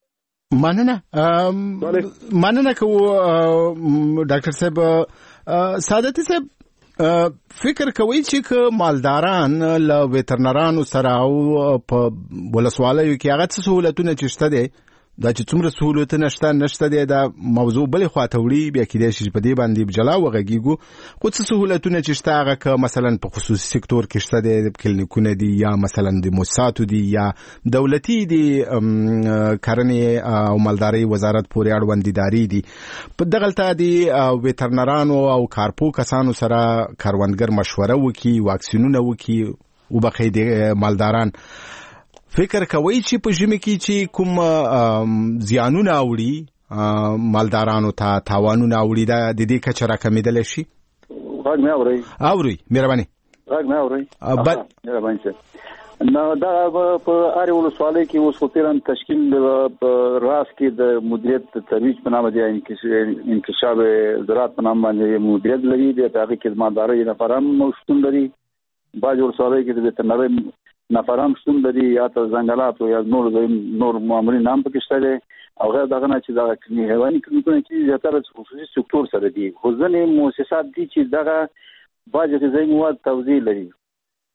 [SPEAKER 2] مننه مننه کو ډاکټر صاحب. سعادت صاحب فکر کوي چې مالداران له ویټرنرانو سره او په ولسوالیو کې هغه څه سہولتونه چې شته دي دا چې څومره سہولتونه شته نشته دي دا موضوع بل خوا ته وړي بیا کېدای شي په دې باندې جلا وغږیږو. خو څه سہولتونه چې شته هغه که مثلا په خصوصي سکتور کې شته دي کلینیکونه دي یا مثلا د موسساتو دي یا دولتي دي کرنې او مالداري وزارت پورې اړوند ادارې دي. په دغه ته دي ویټرنرانو او کارپو کسانو سره کاروندګر مشوره وکي واکسینونه وکي او بخې مالداران فکر کوي چې په ژمي کې چې کوم زیانونه اوړي مالدارانو ته تاوانونه اوړي دا د دې کچه راکمېدل شي؟
[SPEAKER 3] غږ نه اوري
[SPEAKER 2] اوري مهرباني
[SPEAKER 3] غږ نه اوري
[SPEAKER 2] بل
[SPEAKER 3] مهرباني شه نو دا په اړ ولسوالۍ کې اوس خپلن تشکیل راس کې د مدیریت ترویج په نامه دی انکشاف زراعت په نامه باندې مدیریت لري د هغه کې مالداري لپاره موجود لري. باج ولسوالۍ کې د ویټرنری نفرام شتون لري یا ته ځنګلات او یا نور نور مامورین نام پکې شته دي او غیر دغه نه چې دا حیواني کلینیکونه چې زیاتره خصوصي سکتور سره دي خو ځینې مؤسسات دي چې دغه باج غذایي مواد توزیع لري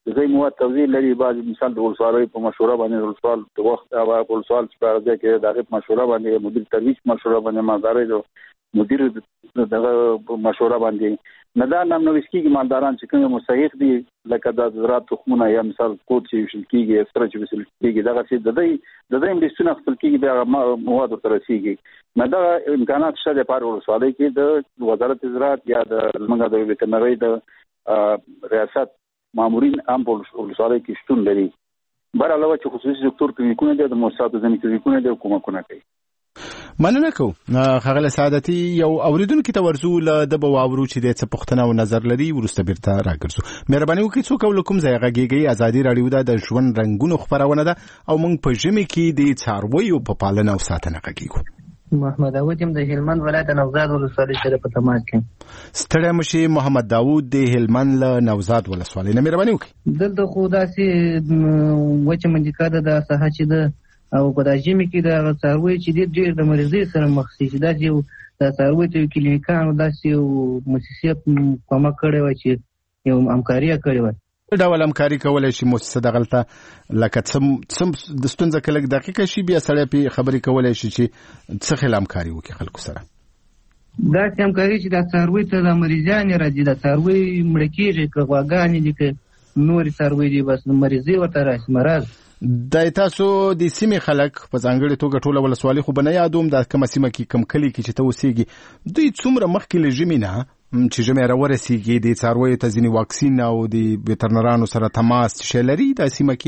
[SPEAKER 3] زي مواد توزیع لري. بعض مثال د ولسوالۍ په مشوره باندې ولسوال د وخت او ولسوال په راځي کې دغه مشوره باندې مدیر ترویج مشوره باندې مالداري جو مدیر دغه مشوره باندې نه دا نام نو وسکیږي مالداران چې کوم مستحق دي لکه د زراعت تخمونه یا مثال کوټ چې وشل کیږي استره چې وشل کیږي دغه چې د دې د دې انډستری خپل کیږي د مواد تر رسیږي نه دا امکانات شته په ولسوالۍ کې د وزارت زراعت یا د منګه د ویټرنری د ریاست مامورین هم په ولسوالۍ کې شتون لري. بهر علاوه چې خصوصي سکتور کلینیکونه دي د مؤسساتو ځینې کلینیکونه دي کومکونه کوي.
[SPEAKER 2] مننه کوم خغل سعادتي یو اوریدونکو ته ورزو له د بواورو چې د څه پښتنه او نظر لري ورسته بیرته راګرځو. مهرباني وکړئ څوک ولکم ځای غږیږي ازادي رادیو د ژوند رنگونو خبرونه ده او موږ په ژمي کې د څارویو په پالنه او ساتنه غږیږو.
[SPEAKER 7] محمد داوود یم د هلمند ولایت نوزاد ولسوالۍ سره په تماس کې.
[SPEAKER 2] ستړی مشي محمد داوود د هلمند له نوزاد ولسوالۍ نه مهرباني وکړئ.
[SPEAKER 7] دلته خو داسې وچه منځکا ده د ساحه چې ده او په د ژمي کې د څاروي چې ډېر د مریضۍ سره مخ شي چې داسې یو د څاروي ته کلینیکان داسې یو مؤسسې کومک کړی وای چې یو همکاري کړې وای.
[SPEAKER 2] ډول همکاري کولای شي مؤسسه دغلته لکه څه د ستونزه کله دقیقه شي بیا سره په خبري کولای شي چې څه خل همکاري وکړي خلکو سره.
[SPEAKER 7] دا همکاري چې د څاروي ته د مریضان راځي د څاروي مړ کېږي که غواګانې دي که نور څاروي دي بس مریضي ورته راشي مرض.
[SPEAKER 2] د تاسو د سیمې خلک په ځانګړي توګه ټوله ولسوالۍ خو بنه یادوم د کومه سیمه کې کم کلی کې چې ته اوسېږي دوی څومره مخکې له ژمي نه چې ژمي راورسېږي د څارویو ته ځینې واکسین او د ویټرنرانو سره تماس شی لري د سیمه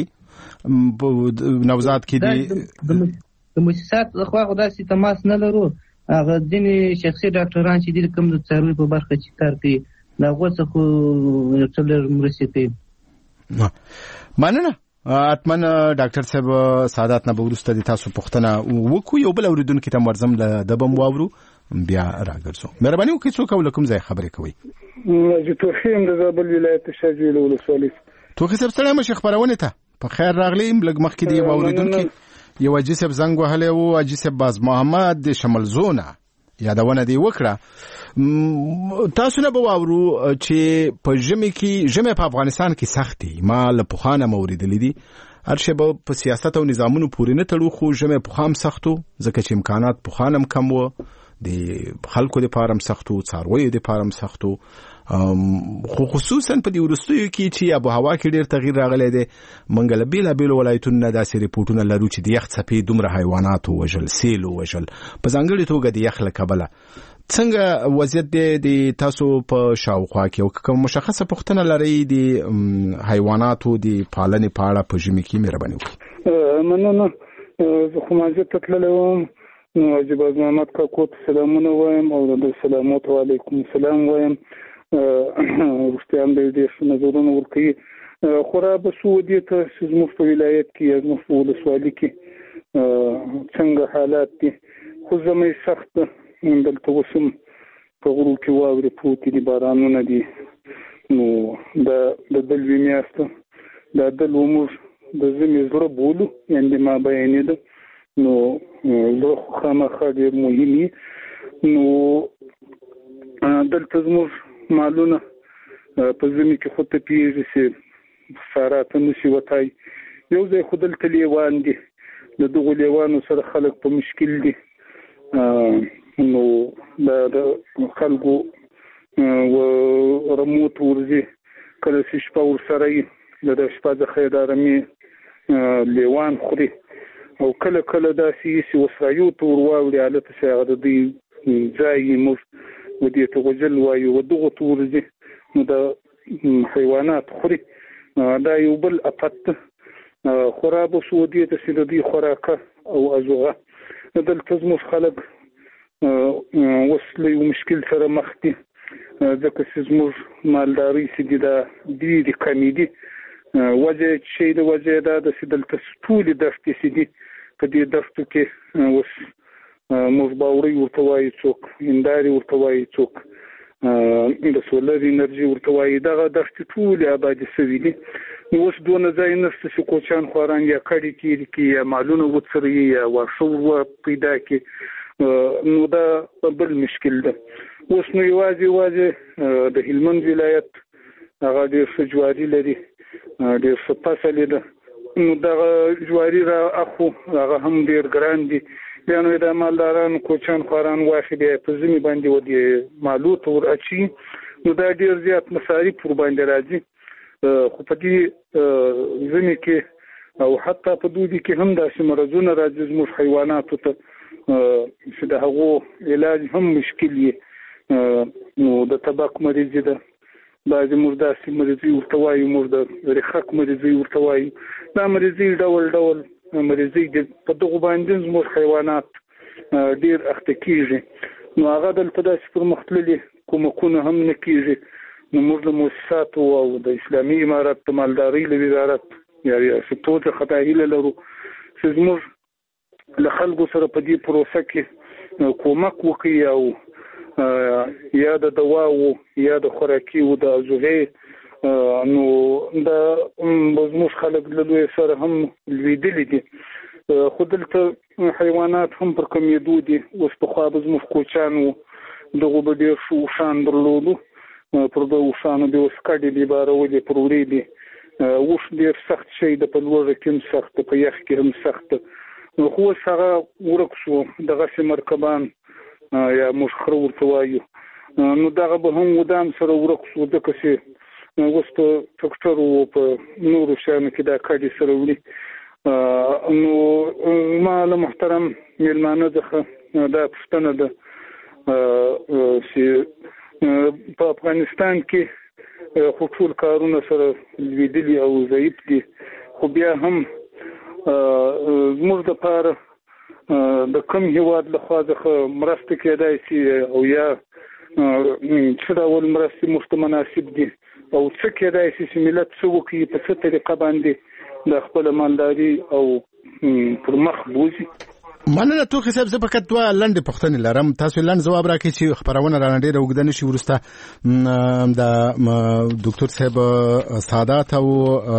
[SPEAKER 2] کې نوزاد کې
[SPEAKER 7] د مؤسسات خو داسې تماس نه لرو. هغه ځینې شخصي ډاکټران چې دي کوم د څارویو په برخه کې کار کوي د هغو څخه خو څه لږ مرستې کوي.
[SPEAKER 2] مننه اتمن ډاکټر صاحب سعادت نه ورسته د تاسو پوښتنه وکړو. یو بل اوریدونکو ته مرزم له د بم واورو بیا راګرځو. مهرباني وکړئ څوک ولکم ځای خبرې کوي.
[SPEAKER 6] زه توخیم د زابل ولایت شاجویل ولسوالۍ.
[SPEAKER 2] توخی صاحب سلام مشه خبرونه ته په خیر راغلی. لږ مخکې دی اوریدونکو یو اجي صاحب زنګ وهلی و اجي صاحب باز محمد د شمال زونه یادونه دی وکړه. تاسو نه بواورو چې په ژمي کې ژمي په افغانستان کې سخت دي. ما له پخوانه موریدلې دي هر شی په سیاست او نظامونو پورې نه تړو خو ژمي په خام سختو ځکه چې امکانات په خانم کم وو د خلکو د پارم سختو څارویو د پارم سختو خو خصوصا په دې ورستیو کې چې ابو هوا کې ډېر تغییر راغلی دی. منګل بیل بیل ولایتونه داسې ریپورتونه لرو چې د یخ څپې دومره حیوانات وژل سیل وژل په ځانګړي توګه د یخ له کبله. څنګه وضعیت دی د تاسو په شاوخوا کې او کوم مشخصه پوښتنه لرئ د حیواناتو د پالنې په اړه په ژمي کې مهرباني وکړئ.
[SPEAKER 6] مننه. زه خو مازه تتللی وم نو عجیب از محمد کاکو ته سلامونه وایم او د سلامات و علیکم السلام وایم. رښتیا هم د دې نظرونه ورکوي. خو را به څو دې ته چې زموږ په ولایت کې یا زموږ په ولسوالۍ کې څنګه حالات دي. خو ژمی سخت ده دلته اوس هم په غرو کې واورې پروتې دي بارانونه دي. نو د دلوي میاشته دا دلو موږ د ژمي زړه بولو یعنې ما بیانېده نو زړه خامخا ډېر مهم وي. نو دلته زموږ مالونه په ژمي کې خو تپېږي چې سارا ته نشي وتای. یو ځای خو دلته لیوان دي د دغو لیوانو سره خلک په مشکل دي. نو د خلکو رموت ورځي کله چې شپه ورسره وي د شپه څخه د رمې لیوان خوري او کله کله داسې چې وسرایو ته ور واوړي هلته چې هغه د دوی ځای موږ ودې ته غوجل وایو ودغو ته ورځي نو د حیوانات خوري. دا یو بل افت ده. خراب شو دې ته چې د دوی خوراکه او ازوغه دلته زموږ خلک اوس له یو مشکل سره مخ دي ځکه چې زموږ مالداري چې دي دا ډېرې کمې دي. وجه چې د وجه دا ده چې دلته ټولې دښتې چې دي په دې دښتو کې اوس موږ باورۍ ورته وایي څوک هندارې ورته وایي څوک د سولر انرژي ورته وایي دغه دښتې ټولې آبادي شوي دي. نو اوس دونه ځای نشته چې کوچیان خواران یا کډې تېرې کړي یا مالونه وڅري یا واښه پیدا کړي. نو دا بل مشکل ده. اوس نو یوازې یوازې د هلمند ولایت هغه ډېر ښه جواري لري ډېر څه فصل ده. نو دغه جواري را اخو هغه هم ډېر ګران دي. بیا نو د مالداران کوچان خواران واخې بیا په ځمې باندې ودې مالوت ور اچي، نو دا ډېر زیات مصارف ور باندې راځي. خو په دې ځمې کې او حتی په دوی کې هم داسې مرضونه راځي زموږ حیواناتو ته چې د هغو علاج هم مشکل وي. نو د تباک مریضي ده، بعضې موږ داسې مریضي ورته وایو، موږ د رخک مریضي ورته وایو. دا مریضي ډول ډول مریضي دي، په دغو باندې زموږ حیوانات ډېر اخته کېږي. نو هغه دلته داسې پرمختللي کومکونه هم نه کېږي. نو موږ له مؤسساتو او د اسلامي امارت د مالدارۍ له وزارت یا ریاستو څخه دا هیله لرو چې زموږ له خلکو سره په دې پروسه کې کومک وکړي او یا د دواو یا د خوراکي او د ازوغې. نو دا زموږ خلک له دوی سره هم لویدلي دي، خو دلته حیوانات هم پر کمېدو دي. اوس پخوا به زموږ کوچان وو، دغو به ډېر ښه اوښان درلودو، پر د اوښانو به اوس کډې دي بارولې پر وړې دي. اوښ ډېر سخت شی د په لوږه کې هم سخت ده، په یخ کې هم سخت ده. خو اوس هغه ورک شو، دغسې مرکبان یا موږ خره ورته وایو، نو دغه به هم ودان سره ورک شو، ځکه چې اوس په ټکټرو او په نورو شیانو کې دا کډې سره وړي. نو ما له محترم میلمانه څخه دا پوښتنه ده چې په افغانستان کې خو ټول کارونه سره لویدلي او ضعیف دي، خو بیا هم زموږ دپاره د کوم هیواد لخوا څخه مرسته کېدای شي او یا څه ډول مرستې موږ ته مناسب دي او څه کېدای شي چې ملت څه وکړي، په څه طریقه باندې د خپله مالداري او پر مخ بوځي.
[SPEAKER 2] مننه توخي صاحب. زه فقط دوه لنډې پوښتنې لرم، تاسو لنډ ځواب راکړئ چې خپرونه رانه ډېره اوږده نه شي. وروسته د ډاکټر صاحب سعادت او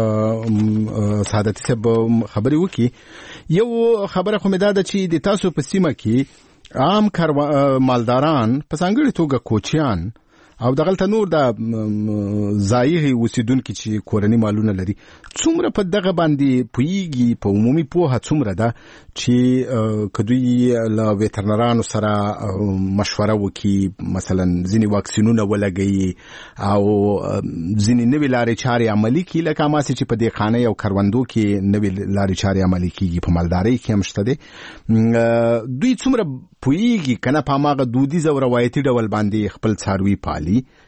[SPEAKER 2] سعادتي صاحب خبرې وکړي. یو خبره خو مې دا ده چې د تاسو په سیمه کې عام مالداران په ځانګړې توګه کوچیان او دغلته نور د ځایي اوسیدونکي چې کورني مالونه لري څومره په دغه باندې پوهیږي، په عمومي پوهه څومره ده چې که دوی له ویترنرانو سره مشوره وکړي، مثلا ځینې واکسینونه ولګوي او ځینې نوې لارې چارې عملي کړي، لکه هماسې چې په دهقانۍ او کروندو کې نوې لارې چارې عملي کېږي، په مالدارۍ کې هم شته دی. دوی څومره پوهیږي که نه په هماغه دودیز او روایتي ډول باندې خپل څاروي پالي؟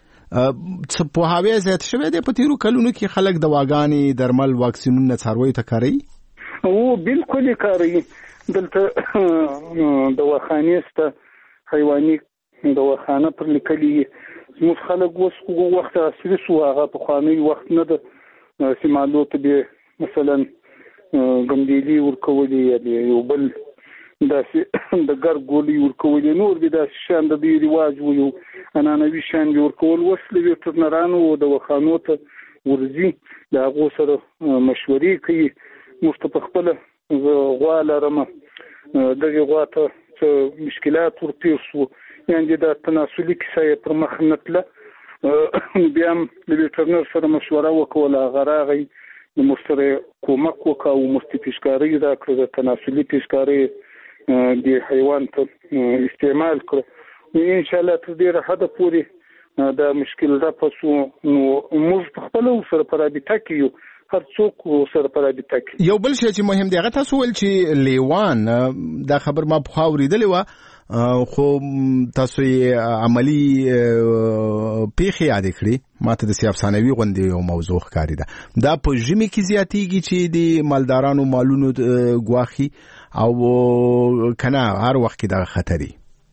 [SPEAKER 2] څه پوهاوی زیات شوی دی په تیرو کلونو کې؟ خلک دواګانې، درمل، واکسینونه څارویو ته کاروي؟
[SPEAKER 6] او بالکل یې کاروي. دلته دواخانې شته، حیواني دواخانه پر لیکلي. زموږ خلک اوس وخت عصري شو، هغه پخوانی وخت نه ده چې مالو ته به مثلا ګمدېلي ورکولې یا یو بل داسې د ګرګ ګولۍ ورکولې، نور به داسې شیان د دوی رواج و، یو عنعنوي شیان به ورکول. اوس له ویټرنرانو او دواخانو ته ورځي، د هغو سره مشورې کوي. موږ ته په خپله زه غوا لرم، دغې غوا ته څه مشکلات ورپېښ شو، یعنې دا تناسلي کیسه یې پر مخ نه تله. بیا هم له ویټرنر سره مشوره وکړله، هغه راغی موږ سره کومک وکړه او موږ ته پیشکارۍ راکړه، د تناسلي پیشکارۍ د حیوان ته استعمال کړه. انشاءالله تر ډېره حده پورې دا مشکل رفع شو. نو موږ په خپله ورسره په رابطه کې یو، هر څوک ورسره په رابطه کې.
[SPEAKER 2] یو بل شی چې مهم دی هغه تاسو ویل چې لیوان، دا خبر ما پخوا اورېدلې وه، خو تاسو یې عملي پیښې یادې کړې. ما ته داسې افسانوي غوندې یو موضوع ښکارېده. دا په ژمي کې زیاتېږي چې د مالدارانو مالونو ګواښي او کنه هر وخت کې دا خطري؟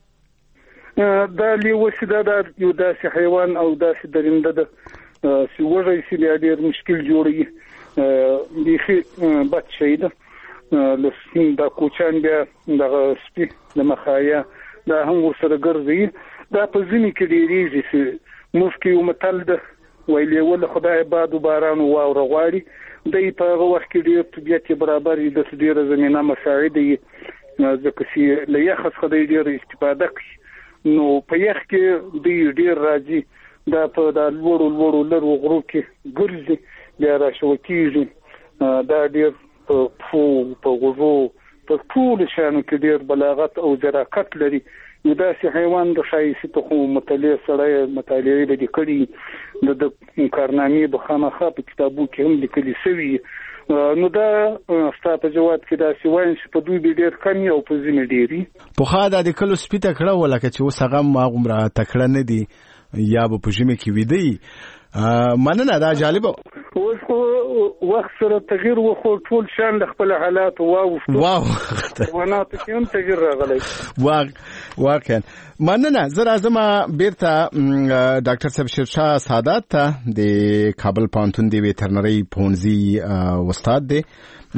[SPEAKER 6] دا لیوه چې دا یو داسې حیوان او داسې درنده ده چې وږی شي بیا ډېر مشکل جوړوي، بیخي بد شی ده. دا کوچان بیا دغه سپي د مخایا دا هم ورسره ګرځي. دا په ژمي کې ډېرېږي چې موږ کې یو متل ده وایي لیوه له خدای باد و باران و واوره غواړي. دی په هغه وخت کې ډېر طبیعت یې برابر وي، داسې ډېره زمینه مساعده وي، ځکه چې له یخ څخه دی ډېره استفاده کوي. نو په یخ کې دوی ډېر راځي، دا په دا لوړو لوړو لرو غرو کې ګرځي، بیا راشوکیږي دا ډیر په په غوږو په ټول شانو کې ډیر بلاغت او ظرافت لري. یو داسې حیوان د شایسته ته خو مطالعه سره مطالعه به د کړي د کارنامې په خامخا په کتابو کې هم لیکل شوی. نو دا ستاسو په جواب کې دا سوین چې په دوی ډیر کمی او په ځینې ډیری
[SPEAKER 2] په خا د کلو سپیته کړه ولکه چې اوس هغه ما عمره تکړه نه دي یا به په ژمه کې ویدي. مننه دا جالبه
[SPEAKER 6] اوس خو وخت سره تغییر وخو ټول شان د خپل حالات واو
[SPEAKER 2] واو
[SPEAKER 6] ونات کوم تغییر راغلی
[SPEAKER 2] واقعا. مننه زه راځم بیرته ډاکټر صاحب شیرشاه سعادت ته د کابل پوهنتون د ویټرنری پوهنځي استاد دی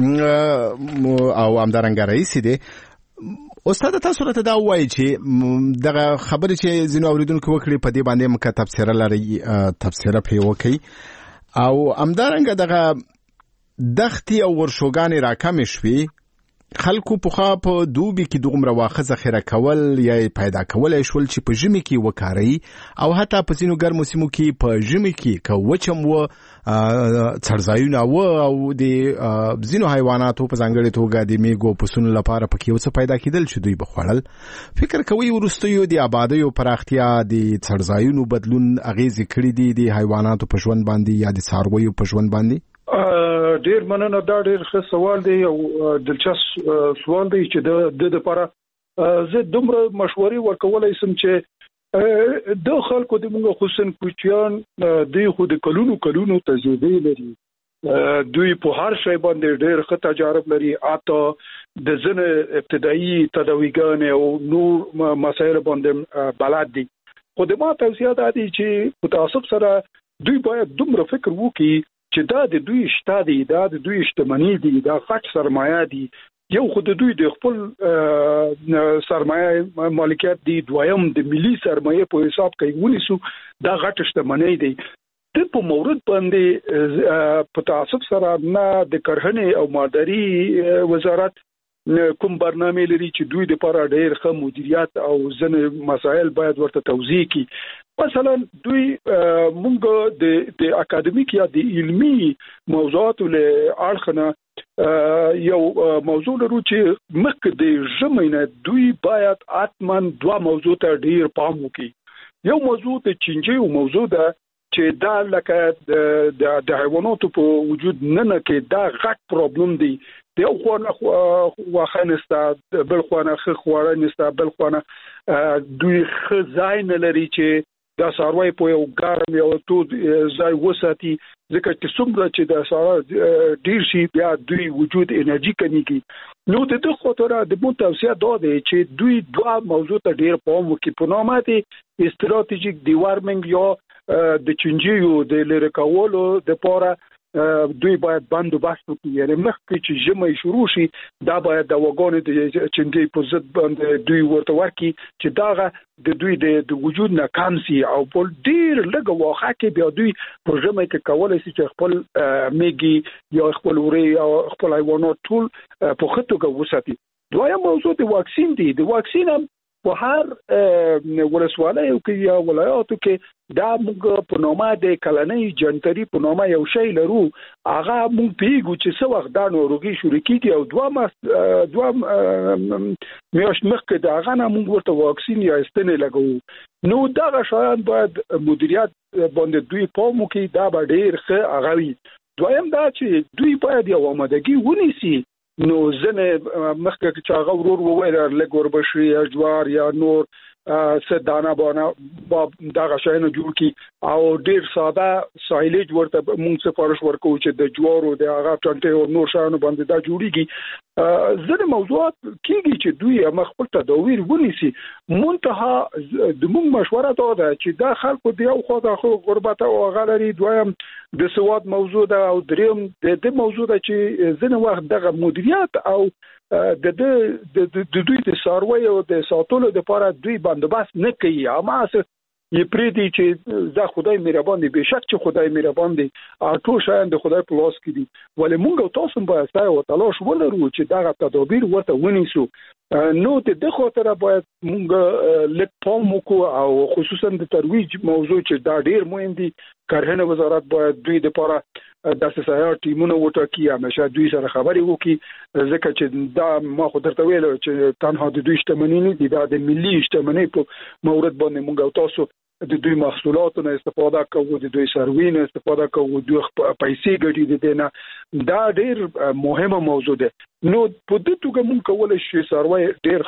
[SPEAKER 2] او همدارنګه رئیس دی. استاد تاسو راته دا وایي چې دغه خبرې چې ځینو اوریدونکو وکړي په دې باندې مکه تفسیر لري تفسیر په وکي او همدارنګه دغه دختي او ورشوګان راکم شوي خلکو په خا په دوبي کې دومره واخه ذخیره کول یا پیدا کول شول چې په ژمي کې وکاري او حتی په ځینو ګرمو سیمو کې په ژمي کې کوچم و څړځایونه و او د ځینو حیواناتو په ځانګړي توګه د میګو پسونو لپاره پکې وڅ پیدا کېدل چې دوی بخوړل. فکر کوي ورستیو د آبادیو پراختیا د څړځایونو بدلون اغیز کړی دي د حیواناتو په ژوند باندې یا د څارویو په ژوند باندې؟
[SPEAKER 6] ډیر مننه دا ډیر ښه سوال دی او دلچسپ سوال دی چې د د لپاره زه دومره مشورې ورکولای سم چې د خلکو د موږ حسن کوچیان د خو د کلونو کلونو تجربه لري. دوی په هر شی باندې ډیر ښه تجارب لري. اته د ځنه ابتدایي تداویګان او نور مسایل باندې بلد دي. خو د ما توصیه ده چې په تاسو سره دوی باید دومره فکر وکړي چې دا د دوی شته دي، دا د دوی اجتماعي دي، دا غټ سرمایه دي. یو خو د دوی د خپل سرمایه مالکیت دي، دویم د ملي سرمایه په حساب کې ونیسو دا غټ اجتماعي دي. د په مورد باندې په تعصب سره نه د کرهنې او مالداري وزارت کوم برنامه لري چې دوی د لپاره ډېر ښه مدیریت او ځنې مسایل باید ورته توضیح کړي. مثلا دوی مونږ د د اکاډمیک یا د علمي موضوعاتو له اړخنه یو موضوع لرو چې مخکې د ژمنه دوی باید اتمن دوه موضوع ته ډیر پام وکړي. یو موضوع د چینجي او موضوع ده چې دا لکه د د حیواناتو په وجود نه نه کې دا غټ پرابلم دی. د یو خوانه واخنسته بل خوانه خ خواره نسته بل خوانه دوی خزاین لري چې دا ساروی په یو ګرم یو تو ځای وساتي ځکه چې څومره چې دا سارا ډیر شي بیا دوی وجود انرژي کمیږي. نو د دغه خاطر د مو توصیه دا ده چې دوی دوه موضوع ته ډیر پام وکړي. په نامه دي استراتیژیک دی وارمنګ یا د چنجیو د لری کولو د پاره دوی باید بندوبست وکړي. یعنی مخکې چې ژمي شروع شي دا باید د وګونې د چنجي په ضد باندې دوی ورته ورکړي چې دا د دوی د وجود نه کم سي او په ډیر لږ واخه کې بیا دوی په ژمي کې کولای شي چې خپل میګي یا خپل وري او خپل حیوانات ټول په خطوګه وساتي. دویم موضوع د واکسین دی. د واکسین هم په هر ولسوالۍ او کې یا ولایاتو کې دا موږ په نامه د کلنۍ جنتري په نامه یو شی لرو. هغه موږ پیګو چې څو وخت دا ناروغي شروع کیږي او دوه ماس دوه میاشت مخکې دا هغه نه موږ ورته واکسین یا استنې لګو. نو دا شایان باید مدیریت باندې دوی پام وکړي. دا به ډیر ښه هغه وي. دویم دا چې دوی باید یو آمادګي ونیسي. نو ځنه مخکې چې هغه ورور وویل لګور بشري یا جوار یا نور څه دانه باندې دا غشاینه جوړ کی او ډیر ساده سایلیج ورته مونږ سفارش ورکو چې د جوارو د هغه ټنټه او نور شانو باندې دا جوړیږي. ځنه موضوعات کیږي چې دوی مخبل تداویر ونیسي. منتها د مونږ مشوره ده چې دا خلکو دی او خو د غربت او غلري دویم د سواد موضوع ده او دریم د دې موضوع ده چې ځنه وخت دغه مدیریت او د د د دوی د ساروی او د ساتلو لپاره دوی بندوبست نه کوي. اماسه یې پریدي چې دا خدای مهربان دی. بهشک چې خدای مهربان دی. ټول شیان د خدای په لاس کې دي. ولې موږ تاسو باید ساي او تلاش ولرو چې دا تدابیر ورته ونیسو. نو د دې خاطر باید موږ لک پام وکړو او خصوصا د ترویج موضوع چې دا ډیر مهم دي. کرهنه وزارت باید دوی د لپاره د سیاست ټیمونه وټاکي، همیشه دوی سره خبرې وکړي، ځکه چې دا ما خو درته ویل چې تنها د دوی شتمنۍ نه دي، دا د ملي شتمنۍ په مورد باندې موږ او تاسو د دوی محصولاتو نه استفاده کوو، د دوی سروي نه استفاده کوو، دوی پیسې ګټي د دې نه. دا ډیر مهمه موضوع ده. نو په دې توګه موږ کولای شو سروي ډیر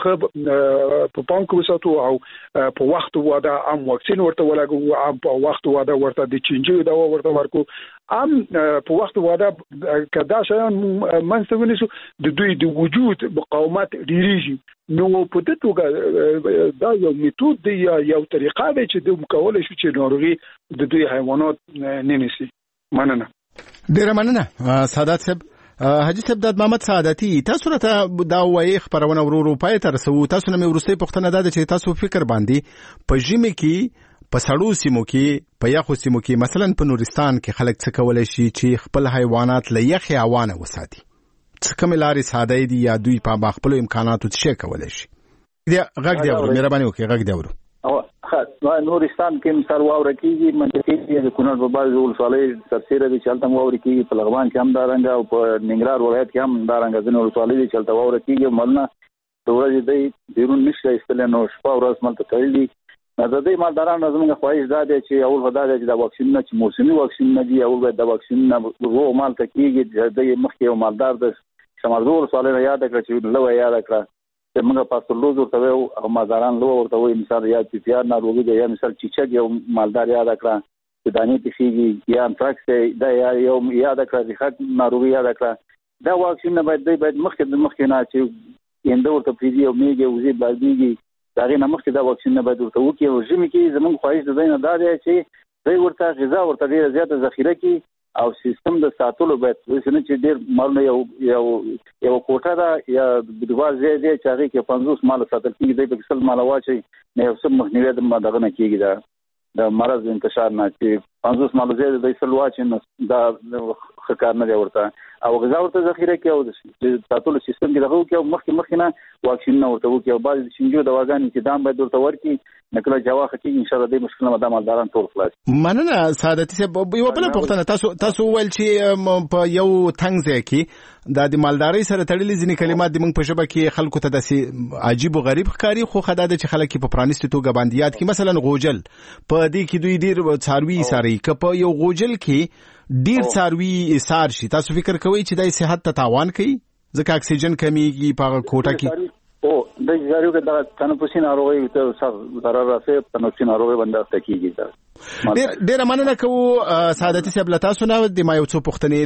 [SPEAKER 6] ښه په پام کې وساتو او په وخت واده ام واکسین ورته ولګو، ام په وخت واده ورته د چینجو دوا ورته ورکو، ام په وخت واده کدا شان منځونه شو د دوی د وجود مقاومت ډیریږي. نو په دې توګه دا یو میتود دی، یو طریقه ده چې د مکولای شو چې ناروغي د دوی حیوانات نه نسی. مننه.
[SPEAKER 2] ډیر مننه سعادت صاحب. حاجی صاحب د محمد سعادتي تاسو راته دا وایي خبرونه ورو پای ته رسو. تاسو نه مې ورسته پوښتنه ده چې تاسو فکر باندې په ژمي کې په سړو سیمو کې په یخو سیمو کې مثلا په نورستان کې خلک څه کولای شي چې خپل حیوانات له یخي هوانه وساتي؟ څه کوم لارې ساده دي یا دوی په خپل امکاناتو څه کولای شي؟ دا غږ دی ورو مهرباني وکړئ، غږ دی ورو.
[SPEAKER 3] او ښه نورستان کې مثال واوره کیږي، منځکي د کونړ په باز ولسوالۍ تفسیر دي چلته واوره کیږي، په لغمان کې هم دا رنګ او په ننګرهار ولایت کې هم دا رنګ ځنه ولسوالۍ دي چلته واوره کیږي. ملنه د ورځې دی بیرون نشي استل نو شپه ورځ ملته کوي. د دې مالدارانو زموږ خواهش دا دی چې اول غدا دی چې د واکسین نه چې موسمي واکسین نه دی، اول باید د واکسین نه وو مال ته کیږي. د مخکې یو مالدار د شمالدور ولسوالۍ یاد کړ چې لو یاد کړ چې موږ پاسو لوز ورته او مالداران لو ورته وي مثال یا پی پی آر ناروغي دی یا مثال چیچک یو مالدار یاد کړ چې دانی تشيږي یا انټراکس دا یو یاد کړ چې خاط ناروغي یاد کړ. دا واکسین نه باید باید مخکې د مخکې نه چې انده ورته پیږي او میږي وزي باندې دا غي نه مخکې دا واکسین نه باید ورته وکړي. او ژمي کې زموږ خواهش د دینه دا دی چې دوی ورته غذا ورته ډیره زیاته ذخیره کړي او سیستم د ساتلو باید څنګه چې ډیر مالونه یو یو یو کوټه دا یا د دوار ځای دی چې هغه کې پنځوس مال ساتل کیږي، د پکسل مال واچي نه یو څه مخنیوي د دغه نه کیږي دا د مرض انتشار نه چې پنځوس مال ځای د سل واچي دا خکار نه ورته او غذا ورته ذخیره کوي او د ساتلو سیستم کې دغه کوي مخکې مخکې نه واکسین نه ورته کوي او بعض شینجو دواګانې چې دام باید ورته ورکړي نکله جواخ کې ان شاء الله د مشکل نه مالداران ټول خلاص.
[SPEAKER 2] مننه سعادتي صاحب. یو بل پوښتنه تاسو تاسو ول چې په یو تنګ ځای کې د مالداري سره تړلې ځینې کلمات د موږ په ژبه کې خلکو ته داسې عجیب او غریب ښکاري، خو خدای دې چې خلک په پرانیستي توګه باندې یاد کې مثلا غوجل په دې کې دوی ډیر څاروي ساري ک په یو غوجل کې ډیر څاروي ایثار شي. تاسو فکر کوئ چې د صحت ته تاوان کوي ځکه اکسیجن کمیږي په کوټه کې؟
[SPEAKER 3] او د ځارو کې د تنفسي ناروغي ته ضرر راځي، تنفسي ناروغي باندې تکیږي. دا
[SPEAKER 2] ډیر ډیر مننه کوو سعادتي صاحب. تاسو نه د ما یو څو پوښتنې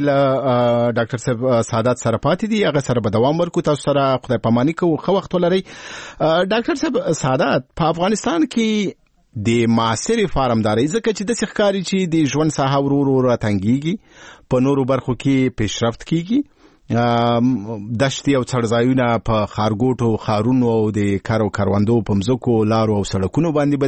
[SPEAKER 2] ل ډاکټر صاحب سعادت سره پاتې دي، هغه سره به دوام ورکو. تاسو سره خدای پاماني کوو، خو وخت ولري. ډاکټر صاحب سعادت په افغانستان کې د معاصر فارمداري ځکه چې د ښکاری چې د ژوند ساحه ورو ورو راتنګيږي، په نورو برخو کې پیشرفت کیږي، دشتي او څړځایونه په خارګوټو خارونو او د کارو کاروندو په مزکو لارو او سړکونو باندې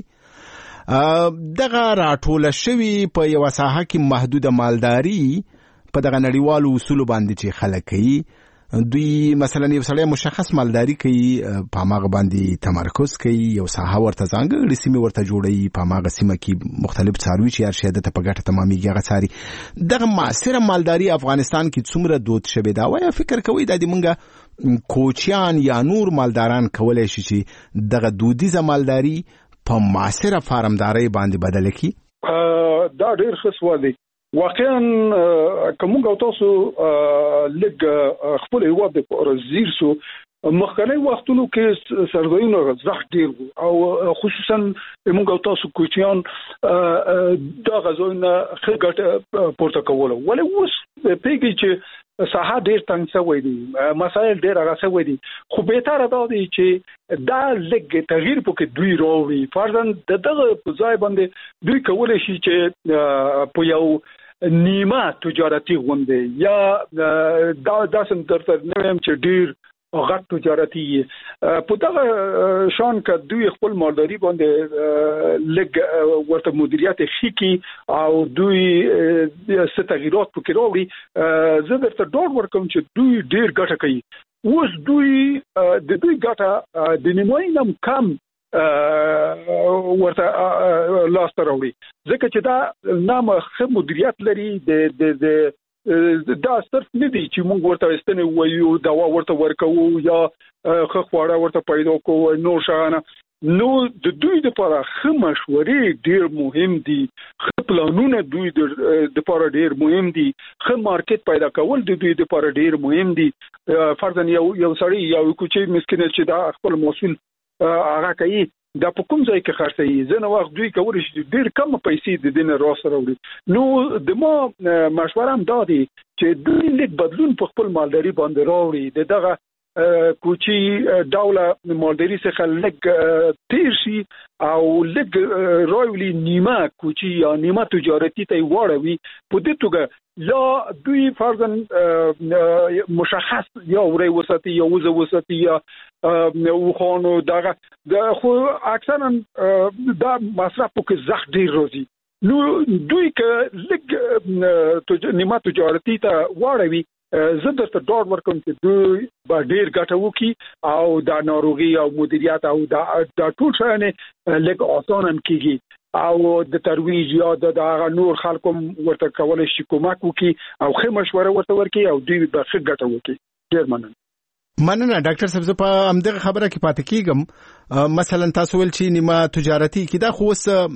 [SPEAKER 2] بدليږي. دغه راټوله شوی په یو ساحه کې محدوده مالداري په دغه نړیوالو اصول باندې چې خلک کوي، دوی مثلا یو سړی مشخص مالداري کوي، په ماغه باندې تمرکز کوي، یو ساحه ورته ځانګړې سیمه ورته جوړوي، په ماغه سیمه کې مختلف څاروي چې هر شی د په ګټه تمامېږي هغه څاري. دغه معاصره مالداري افغانستان کې څومره دود شوی دا وایي فکر کوي د دې منګه کوچیان یا نور مالداران کولای شي چې دغه دودیزه مالداري په معاصره فارمداري باندې بدل کړي؟
[SPEAKER 6] دا ډیر ښه سوال دی. واقعا کومه او تاسو لګ خپل هیواد په زیر سو مخکنی وختونو کې سرځایونه زخ ډیر او خصوصا موږ او تاسو کوچیان دا غزوینه خګټ پورته کوله، ولې اوس پیږي چې ساحه ډیر تنګ شوی دي، مسایل ډیر هغه شوی دي، خو به تر دا دي چې دا لګ تغییر پکې دوی راوړي. فرضاً دغه ځای باندې دوی کولای شي چې په یو نیمه تجارتي غونډه یا دا داسم درته نوم چې ډیر غټ تجارتي په دغه شان ک دوی خپل مالداري باندې لګ ورته مدیریت خيکي او دوی ست تغیرات پکې راوړي زه درته ډاډ ورکوم چې دوی ډیر ګټه کوي. اوس دوی د دوی ګټه د نیمايي نم کم ورته لاس ته راوړي ځکه چې دا نامه خ مدیریت لري د د دا صرف نه دي چې موږ ورته استنه وایو دوا ورته ورکو یا خو خواړه ورته پیدا کوو نو شانه نو د دوی لپاره خو مشورې ډیر مهم دي، خو پلانونه دوی د لپاره ډیر مهم دي، خو مارکیټ پیدا کول د دوی لپاره ډیر مهم دي. فرضاً یو یو سړی یو کوچی مسکین چې دا خپل محصول هغه کوي دا په کوم ځای کې خرڅي ځنه وخت دوی کولی شي ډیر کم پیسې د دین راس راوړي. نو د ما مشوره هم دا دي چې دوی لیک بدلون په خپل مالداري باندې راوړي، دغه کوچی دوله مالداري څخه لګ تیر شي او لګ راوړي نیمه کوچی یا نیمه تجارتي ته وړوي په دې توګه یا دوی فرضاً مشخص یا وری وساتي یا وزه وساتي یا وخانو دغه د خو اکثرا دا مصرف کې زخ ډیر راځي. نو دوی ک لګ نیمه تجارتي ته وړوي زه درته ډاډ ورکوم چې دوی به ډیر ګټه وکړي او دا ناروغي او مدیریت او دا د ټول شانه لږ آسان کیږي او د ترویج یا د نور خلکو ورته کولای شي کومک وکړي او خې مشوره ورته ورکړي او دوی به ښه ګټه وکړي. ډیر مننه.
[SPEAKER 2] مننه ډاکټر صاحب. زه په همدغه خبره کې پاتې کیږم. مثلا تاسو ول چې نیمه تجارتي کې دا خو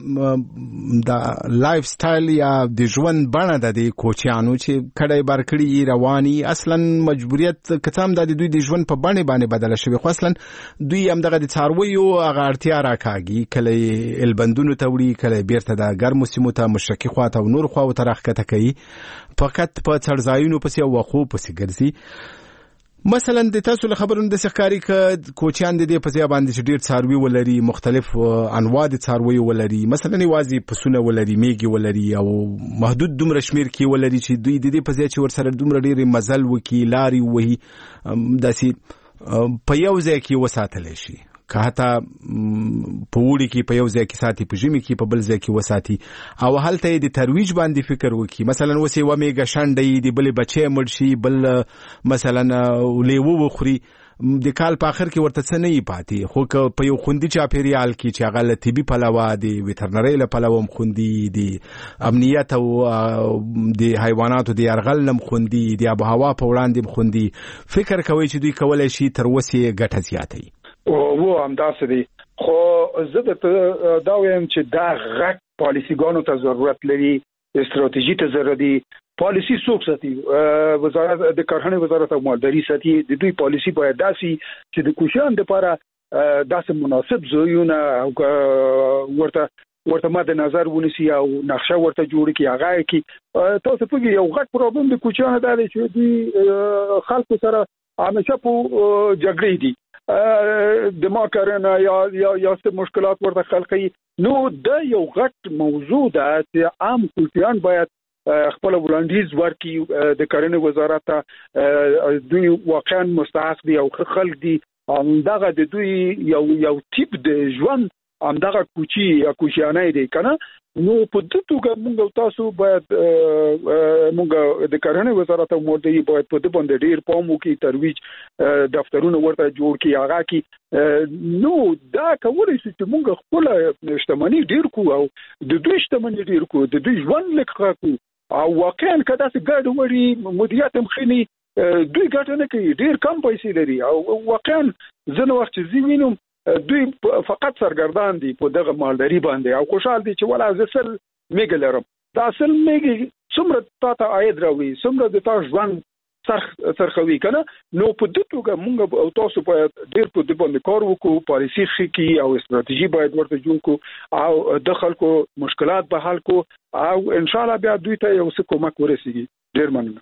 [SPEAKER 2] وس د لایف سټایل یا د ژوند بڼه د کوچیانو چې کډای بار کړي رواني اصلا مجبوریت کتام د دوی د ژوند په بڼه باندې بدل شوی، خو اصلا دوی همدغه د څارویو هغه اړتیا راکاږي، کله البندونو ته وړي، کله بیرته د ګرمو سیمو ته مشرقي خواته او نور خواو ته راښکته کوي، فقط په څړځایونو پسې او وخو پسې ګرځي. مثلا د تاسو له خبرونو د سخکاری ک کوچیان د دې په ځای باندې چې ډیر څاروي ولري، مختلف انواع د څاروي ولري، مثلا نیوازي پسونه ولري، میږي ولري او محدود دومره شمیر کې ولري چې دوی د دې په ځای چې ورسره دومره ډیر مزل وکي لاري وهي داسې په یو ځای کې وساتل شي، که حتی په وړي کې په یو ځای کې ساتي، په ژمي کې په بل ځای کې وساتي او هلته د ترویج باندې فکر وکړي. مثلا وسې و میګه شانډې دی بل بچي مړ شي، بل مثلا لیوه وخوري، د کال په اخر کې ورته څه نه پاتې، خو که په یو خوندي چاپیریال کې چې هغه له طبي پلوه د ویټرنري له پلوه هم خوندي، د امنیت او د حیواناتو د یرغل نه خوندي، د آب و هوا په وړاندې هم خوندي، فکر کوي چې دوی کولای شي تر اوسه ګټه زیاتوي.
[SPEAKER 6] او هم داسې دي، خو زه د دا وایم چې دا غټ پالیسیګانو ته ضرورت لري، استراتیژي ته ضرورت دي. پالیسی څوک ساتي؟ وزارت د کرهڼې وزارت او مالداري ساتي. د دوی پالیسی باید داسې چې د کوچیان لپاره داسې مناسب ځایونه ورته ورته مد نظر ونیسي او نقشه ورته جوړ کړي. هغه کې تاسو په یو غټ پرابلم د کوچیانو دا دی چې دوی خلکو سره همیشه په جګړې دي، د ما کرنه یا یا یا ست مشکلات ورته خلقي. نو د یو غټ موضوع ده چې عام کوچیان باید خپل وړاندیز ورکړي د کرنې وزارت ته. دوی واقعا مستحق دي او خلک دي، همدغه د دوی یو یو ټیپ د ژوند همدغه کوچی یا کوچیانه دي کنه. نو په دې توګه موږ تاسو باید موږ د کرنې وزارت او مالداري باید په دې باندې ډیر پام وکړي، ترویج دفترونه ورته جوړ کړي. هغه کې نو دا کولای شي چې موږ خپل شتمنۍ ډیر کو او د دوی شتمنۍ ډیر کو، د دوی ژوند لکه کو او واقعا کدا څه ګډ وړي مدیریت مخني دوی ګټه نه کوي، ډیر کم پیسې لري او واقعا ځنه وخت چې زینوم دوی فقط سرګردان دي په دغه مالداري باندې او خوشحال دي چې ولا زسل میګ لرم. دا اصل میګ څومره تاسو عاید راوي، څومره د تاسو ژوند سرخ سرخوي کنه. نو په دې توګه موږ او تاسو باید ډېر په دې باندې کار وکړو، پالیسي خکې او استراتیژي باید ورته جوړ کړو او د خلکو مشکلات به حل کړو او ان شاء الله بیا دوی ته یو څه کومک ورسیږي. ډېر مننه.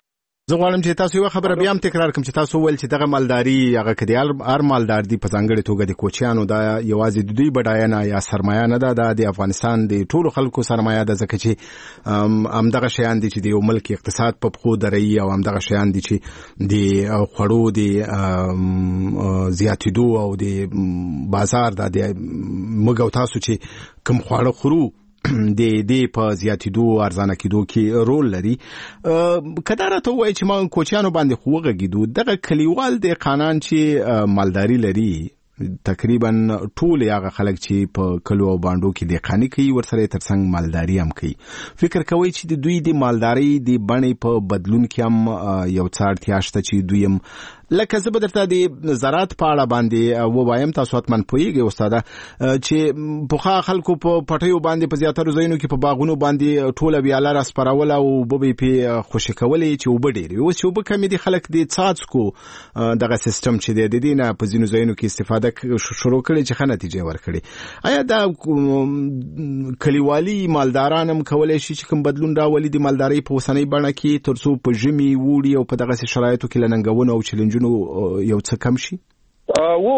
[SPEAKER 2] زه غواړم چې تاسو یو خبره بیا هم تکرار کړم چې تاسو ول چې دغه مالداري هغه کدي هر مالدار دی په ځانګړي توګه د کوچیانو دا یوازې د دوی بډاینه یا سرمایه نه ده د افغانستان د ټولو خلکو سرمایه ده ځکه چې هم دغه شیان دي چې د یو ملک اقتصاد په پخو دري او هم دغه شیان دي چې د خوړو د زیاتیدو او د بازار د موږ تاسو چې کوم خواړه خورو د دې په زیاتیدو ارزانه کېدو کې رول لري. کله راته وایي چې ما کوچیانو باندې خو وغږیدو دغه کلیوال د قانون چې مالداري لري تقریبا ټول هغه خلک چې په کلو او باندو کې د قانی کوي ورسره ترڅنګ مالداري هم کوي. فکر کوي چې د دوی د مالداري د بڼې په بدلون کې هم یو څه اړتیا شته چې دوی هم لکه زه به درته د زراعت په اړه باندې ووایم تاسو حتماً پوهیږئ استاده چې پخوا خلکو په پټیو باندې په زیاترو ځایونو کې په باغونو باندې ټوله ویاله راسپارول او اوبه به پې خوشې کولې چې اوبه ډېرې اوس چې اوبه کمې دي خلک د څاڅکو دغه سیستم چې دی د دې نه په ځینو ځایونو کې استفاده شروع کړي چې ښه نتیجې ورکړي. آیا دا کلیوالي مالداران هم کولی شي چې کوم بدلون راولي د مالدارۍ په اوسنۍ بڼه کې تر څو په ژمي وړي او په دغسې شرایطو کې له ننګونو او چیلنجونو یو څه کم شي؟
[SPEAKER 6] او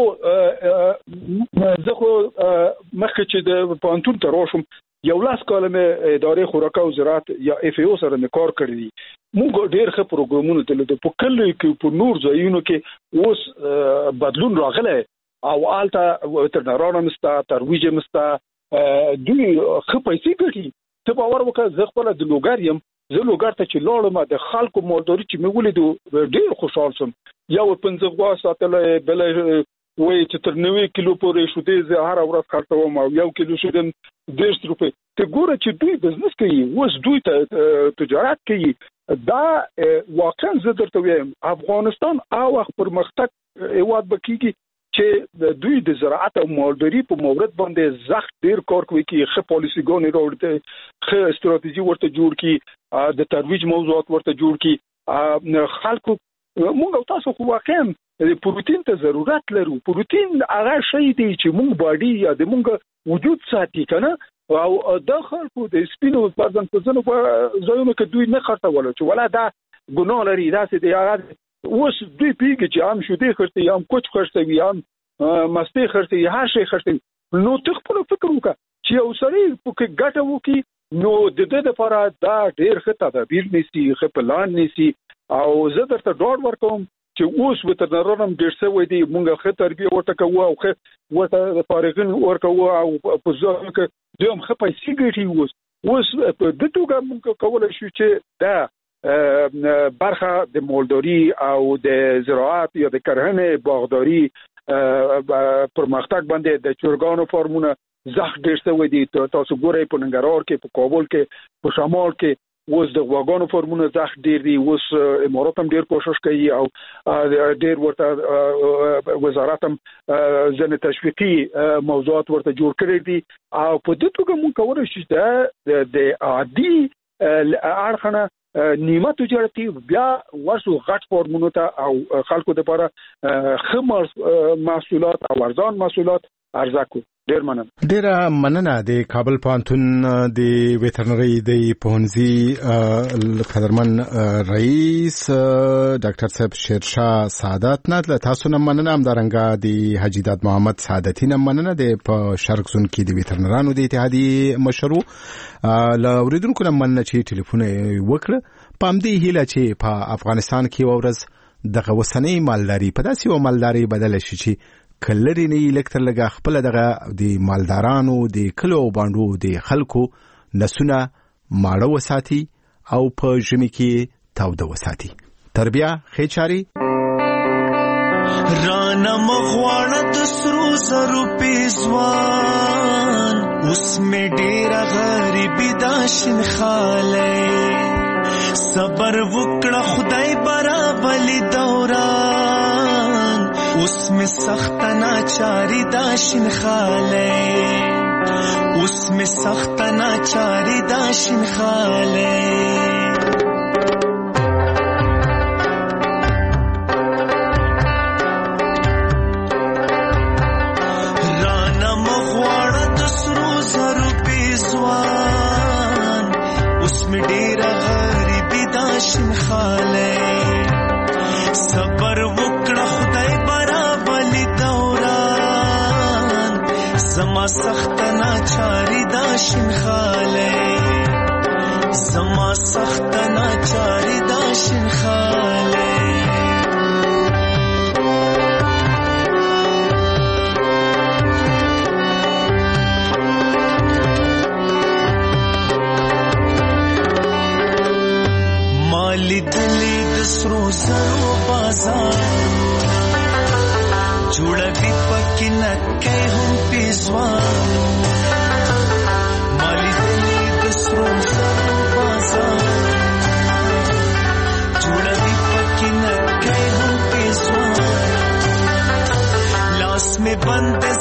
[SPEAKER 6] زه خو مخکې چې د پوهنتون ته راشم یو لاس کاله مې ادارې خوراک او زراعت یا اف ای او سره مې کار کړی دي. موږ ډېر ښه پروګرامونه درلودل په کلیو کې په نور ځایونو کې اوس بدلون راغلی او هلته وترنران هم شته ترویج هم شته دوی ښه پیسې ګټي. ته باور وکړه زه خپله د لوګر یم زه لوګر ته چې لاړم د خلکو مالداري چې مې ولیدو ډېر خوشحال شوم. یو پنځه غوا ساتلی بله وایي چې تر نوي کیلو پورې شودې زه هره ورځ خرڅوم او یو کیلو شودې دېرش روپۍ. ته ګوره چې دوی بزنس کوي اوس دوی ته تجارت کوي. دا واقعا زه درته وایم افغانستان هغه وخت پرمختګ هېواد به کېږي چې دوی د زراعت او مالداري په مورد باندې سخت ډېر کار کوي چې ښه پالیسیګانې راوړي ښه استراتیژي ورته جوړ کړي د ترویج موضوعات ورته جوړ کړي. خلکو موږ او تاسو خو واقعا پروتین ته ضرورت لرو. پروتین هغه شی دی چې موږ باډي یا د موږ وجود ساتي کنه او د خلکو د سپینو پردن په ځنو په ځایونو کې دوی نه خرڅول چې ولا دا ګناه لري داسې دی هغه اوس دوی پیږي چې هم شودې خرڅوي هم کوچ خرڅوي هم مستې خرڅوي هر شی خرڅوي. نو ته خپل فکر وکړه چې یو سړی پکې ګټه وکړي نو د دې لپاره دا ډېر ښه تدابیر نیسي ښه پلان نیسي. او زه درته ډاډ ورکوم چې اوس وترنران هم ډېر شوي دي موږ ښه تربیه ورته کوو او ښه ورته فارغین ورکوو او په ځایونو کې دوی هم ښه پیسې ګټي. اوس اوس په دې توګه موږ کولی شو چې دا برخه د مالداري او د زراعت یا د کرهنې باغداري پرمختګ باندې د چرګانو فارمونه زخ ډېر شوي دي. تاسو ګورئ په ننګرهار کې په کابل کې په شمال کې اوس د غواګانو فارمونه زخ ډېر دي. اوس امارات هم ډېر کوشش کوي او ډېر ورته وزارت هم ځینې تشویقي موضوعات ورته جوړ کړي دي. او په دې توګه موږ کولی شو چې د عادي اړخ نه نیمه تجارتي بیا ورسو غټ فارمونو ته او خلکو دپاره ښه محصولات او ارزان محصولات عرضه کړو. ډیر مننه
[SPEAKER 2] ډیر مننه د کابل پوهنتون د ویترنري د پوهنځي قدرمن رئیس ډاکټر صاحب شیرشاه سعادت نه تاسو نه مننه همدارنګه د حاجی داد محمد سعادتي نه مننه د په شرق زون کې د ویترنرانو د اتحادیې مشرو له اوریدونکو نه مننه چې ټلیفون وکړه. په همدې هیله چې په افغانستان کې ورځ دغه وسنۍ مالداري په داسې یوه مالداري بدله شي چې کلری نه لکتر لګه خپل دغه د مالدارانو د کلو باندو د خلکو نسونه ماړه وساتي او په ژمي کې تاوده وساتي. تربیه خېچاري
[SPEAKER 8] رانا مغواړه د سرو زرو پیزوان اوس مې ډېره غریبي دا شین خاله صبر وکړه خدای برابرلی دوران اوس می سخت ناچاری دا شین خاله اوس می سخت ناچاری دا شین خاله رانا مغواړه د سرو زرو پیزوان اوس می ډېره غریبي دا شین خاله سخت ناچاری دا شنخاله زما سخت ناچاری دا شنخاله مالی دلی دسرو زرو بازار جوړوي پکې نکې هم پیزوانو مالی دلی دسرو زرو بازار جوړوي پکې نکې هم پیزوانو لاس میں بند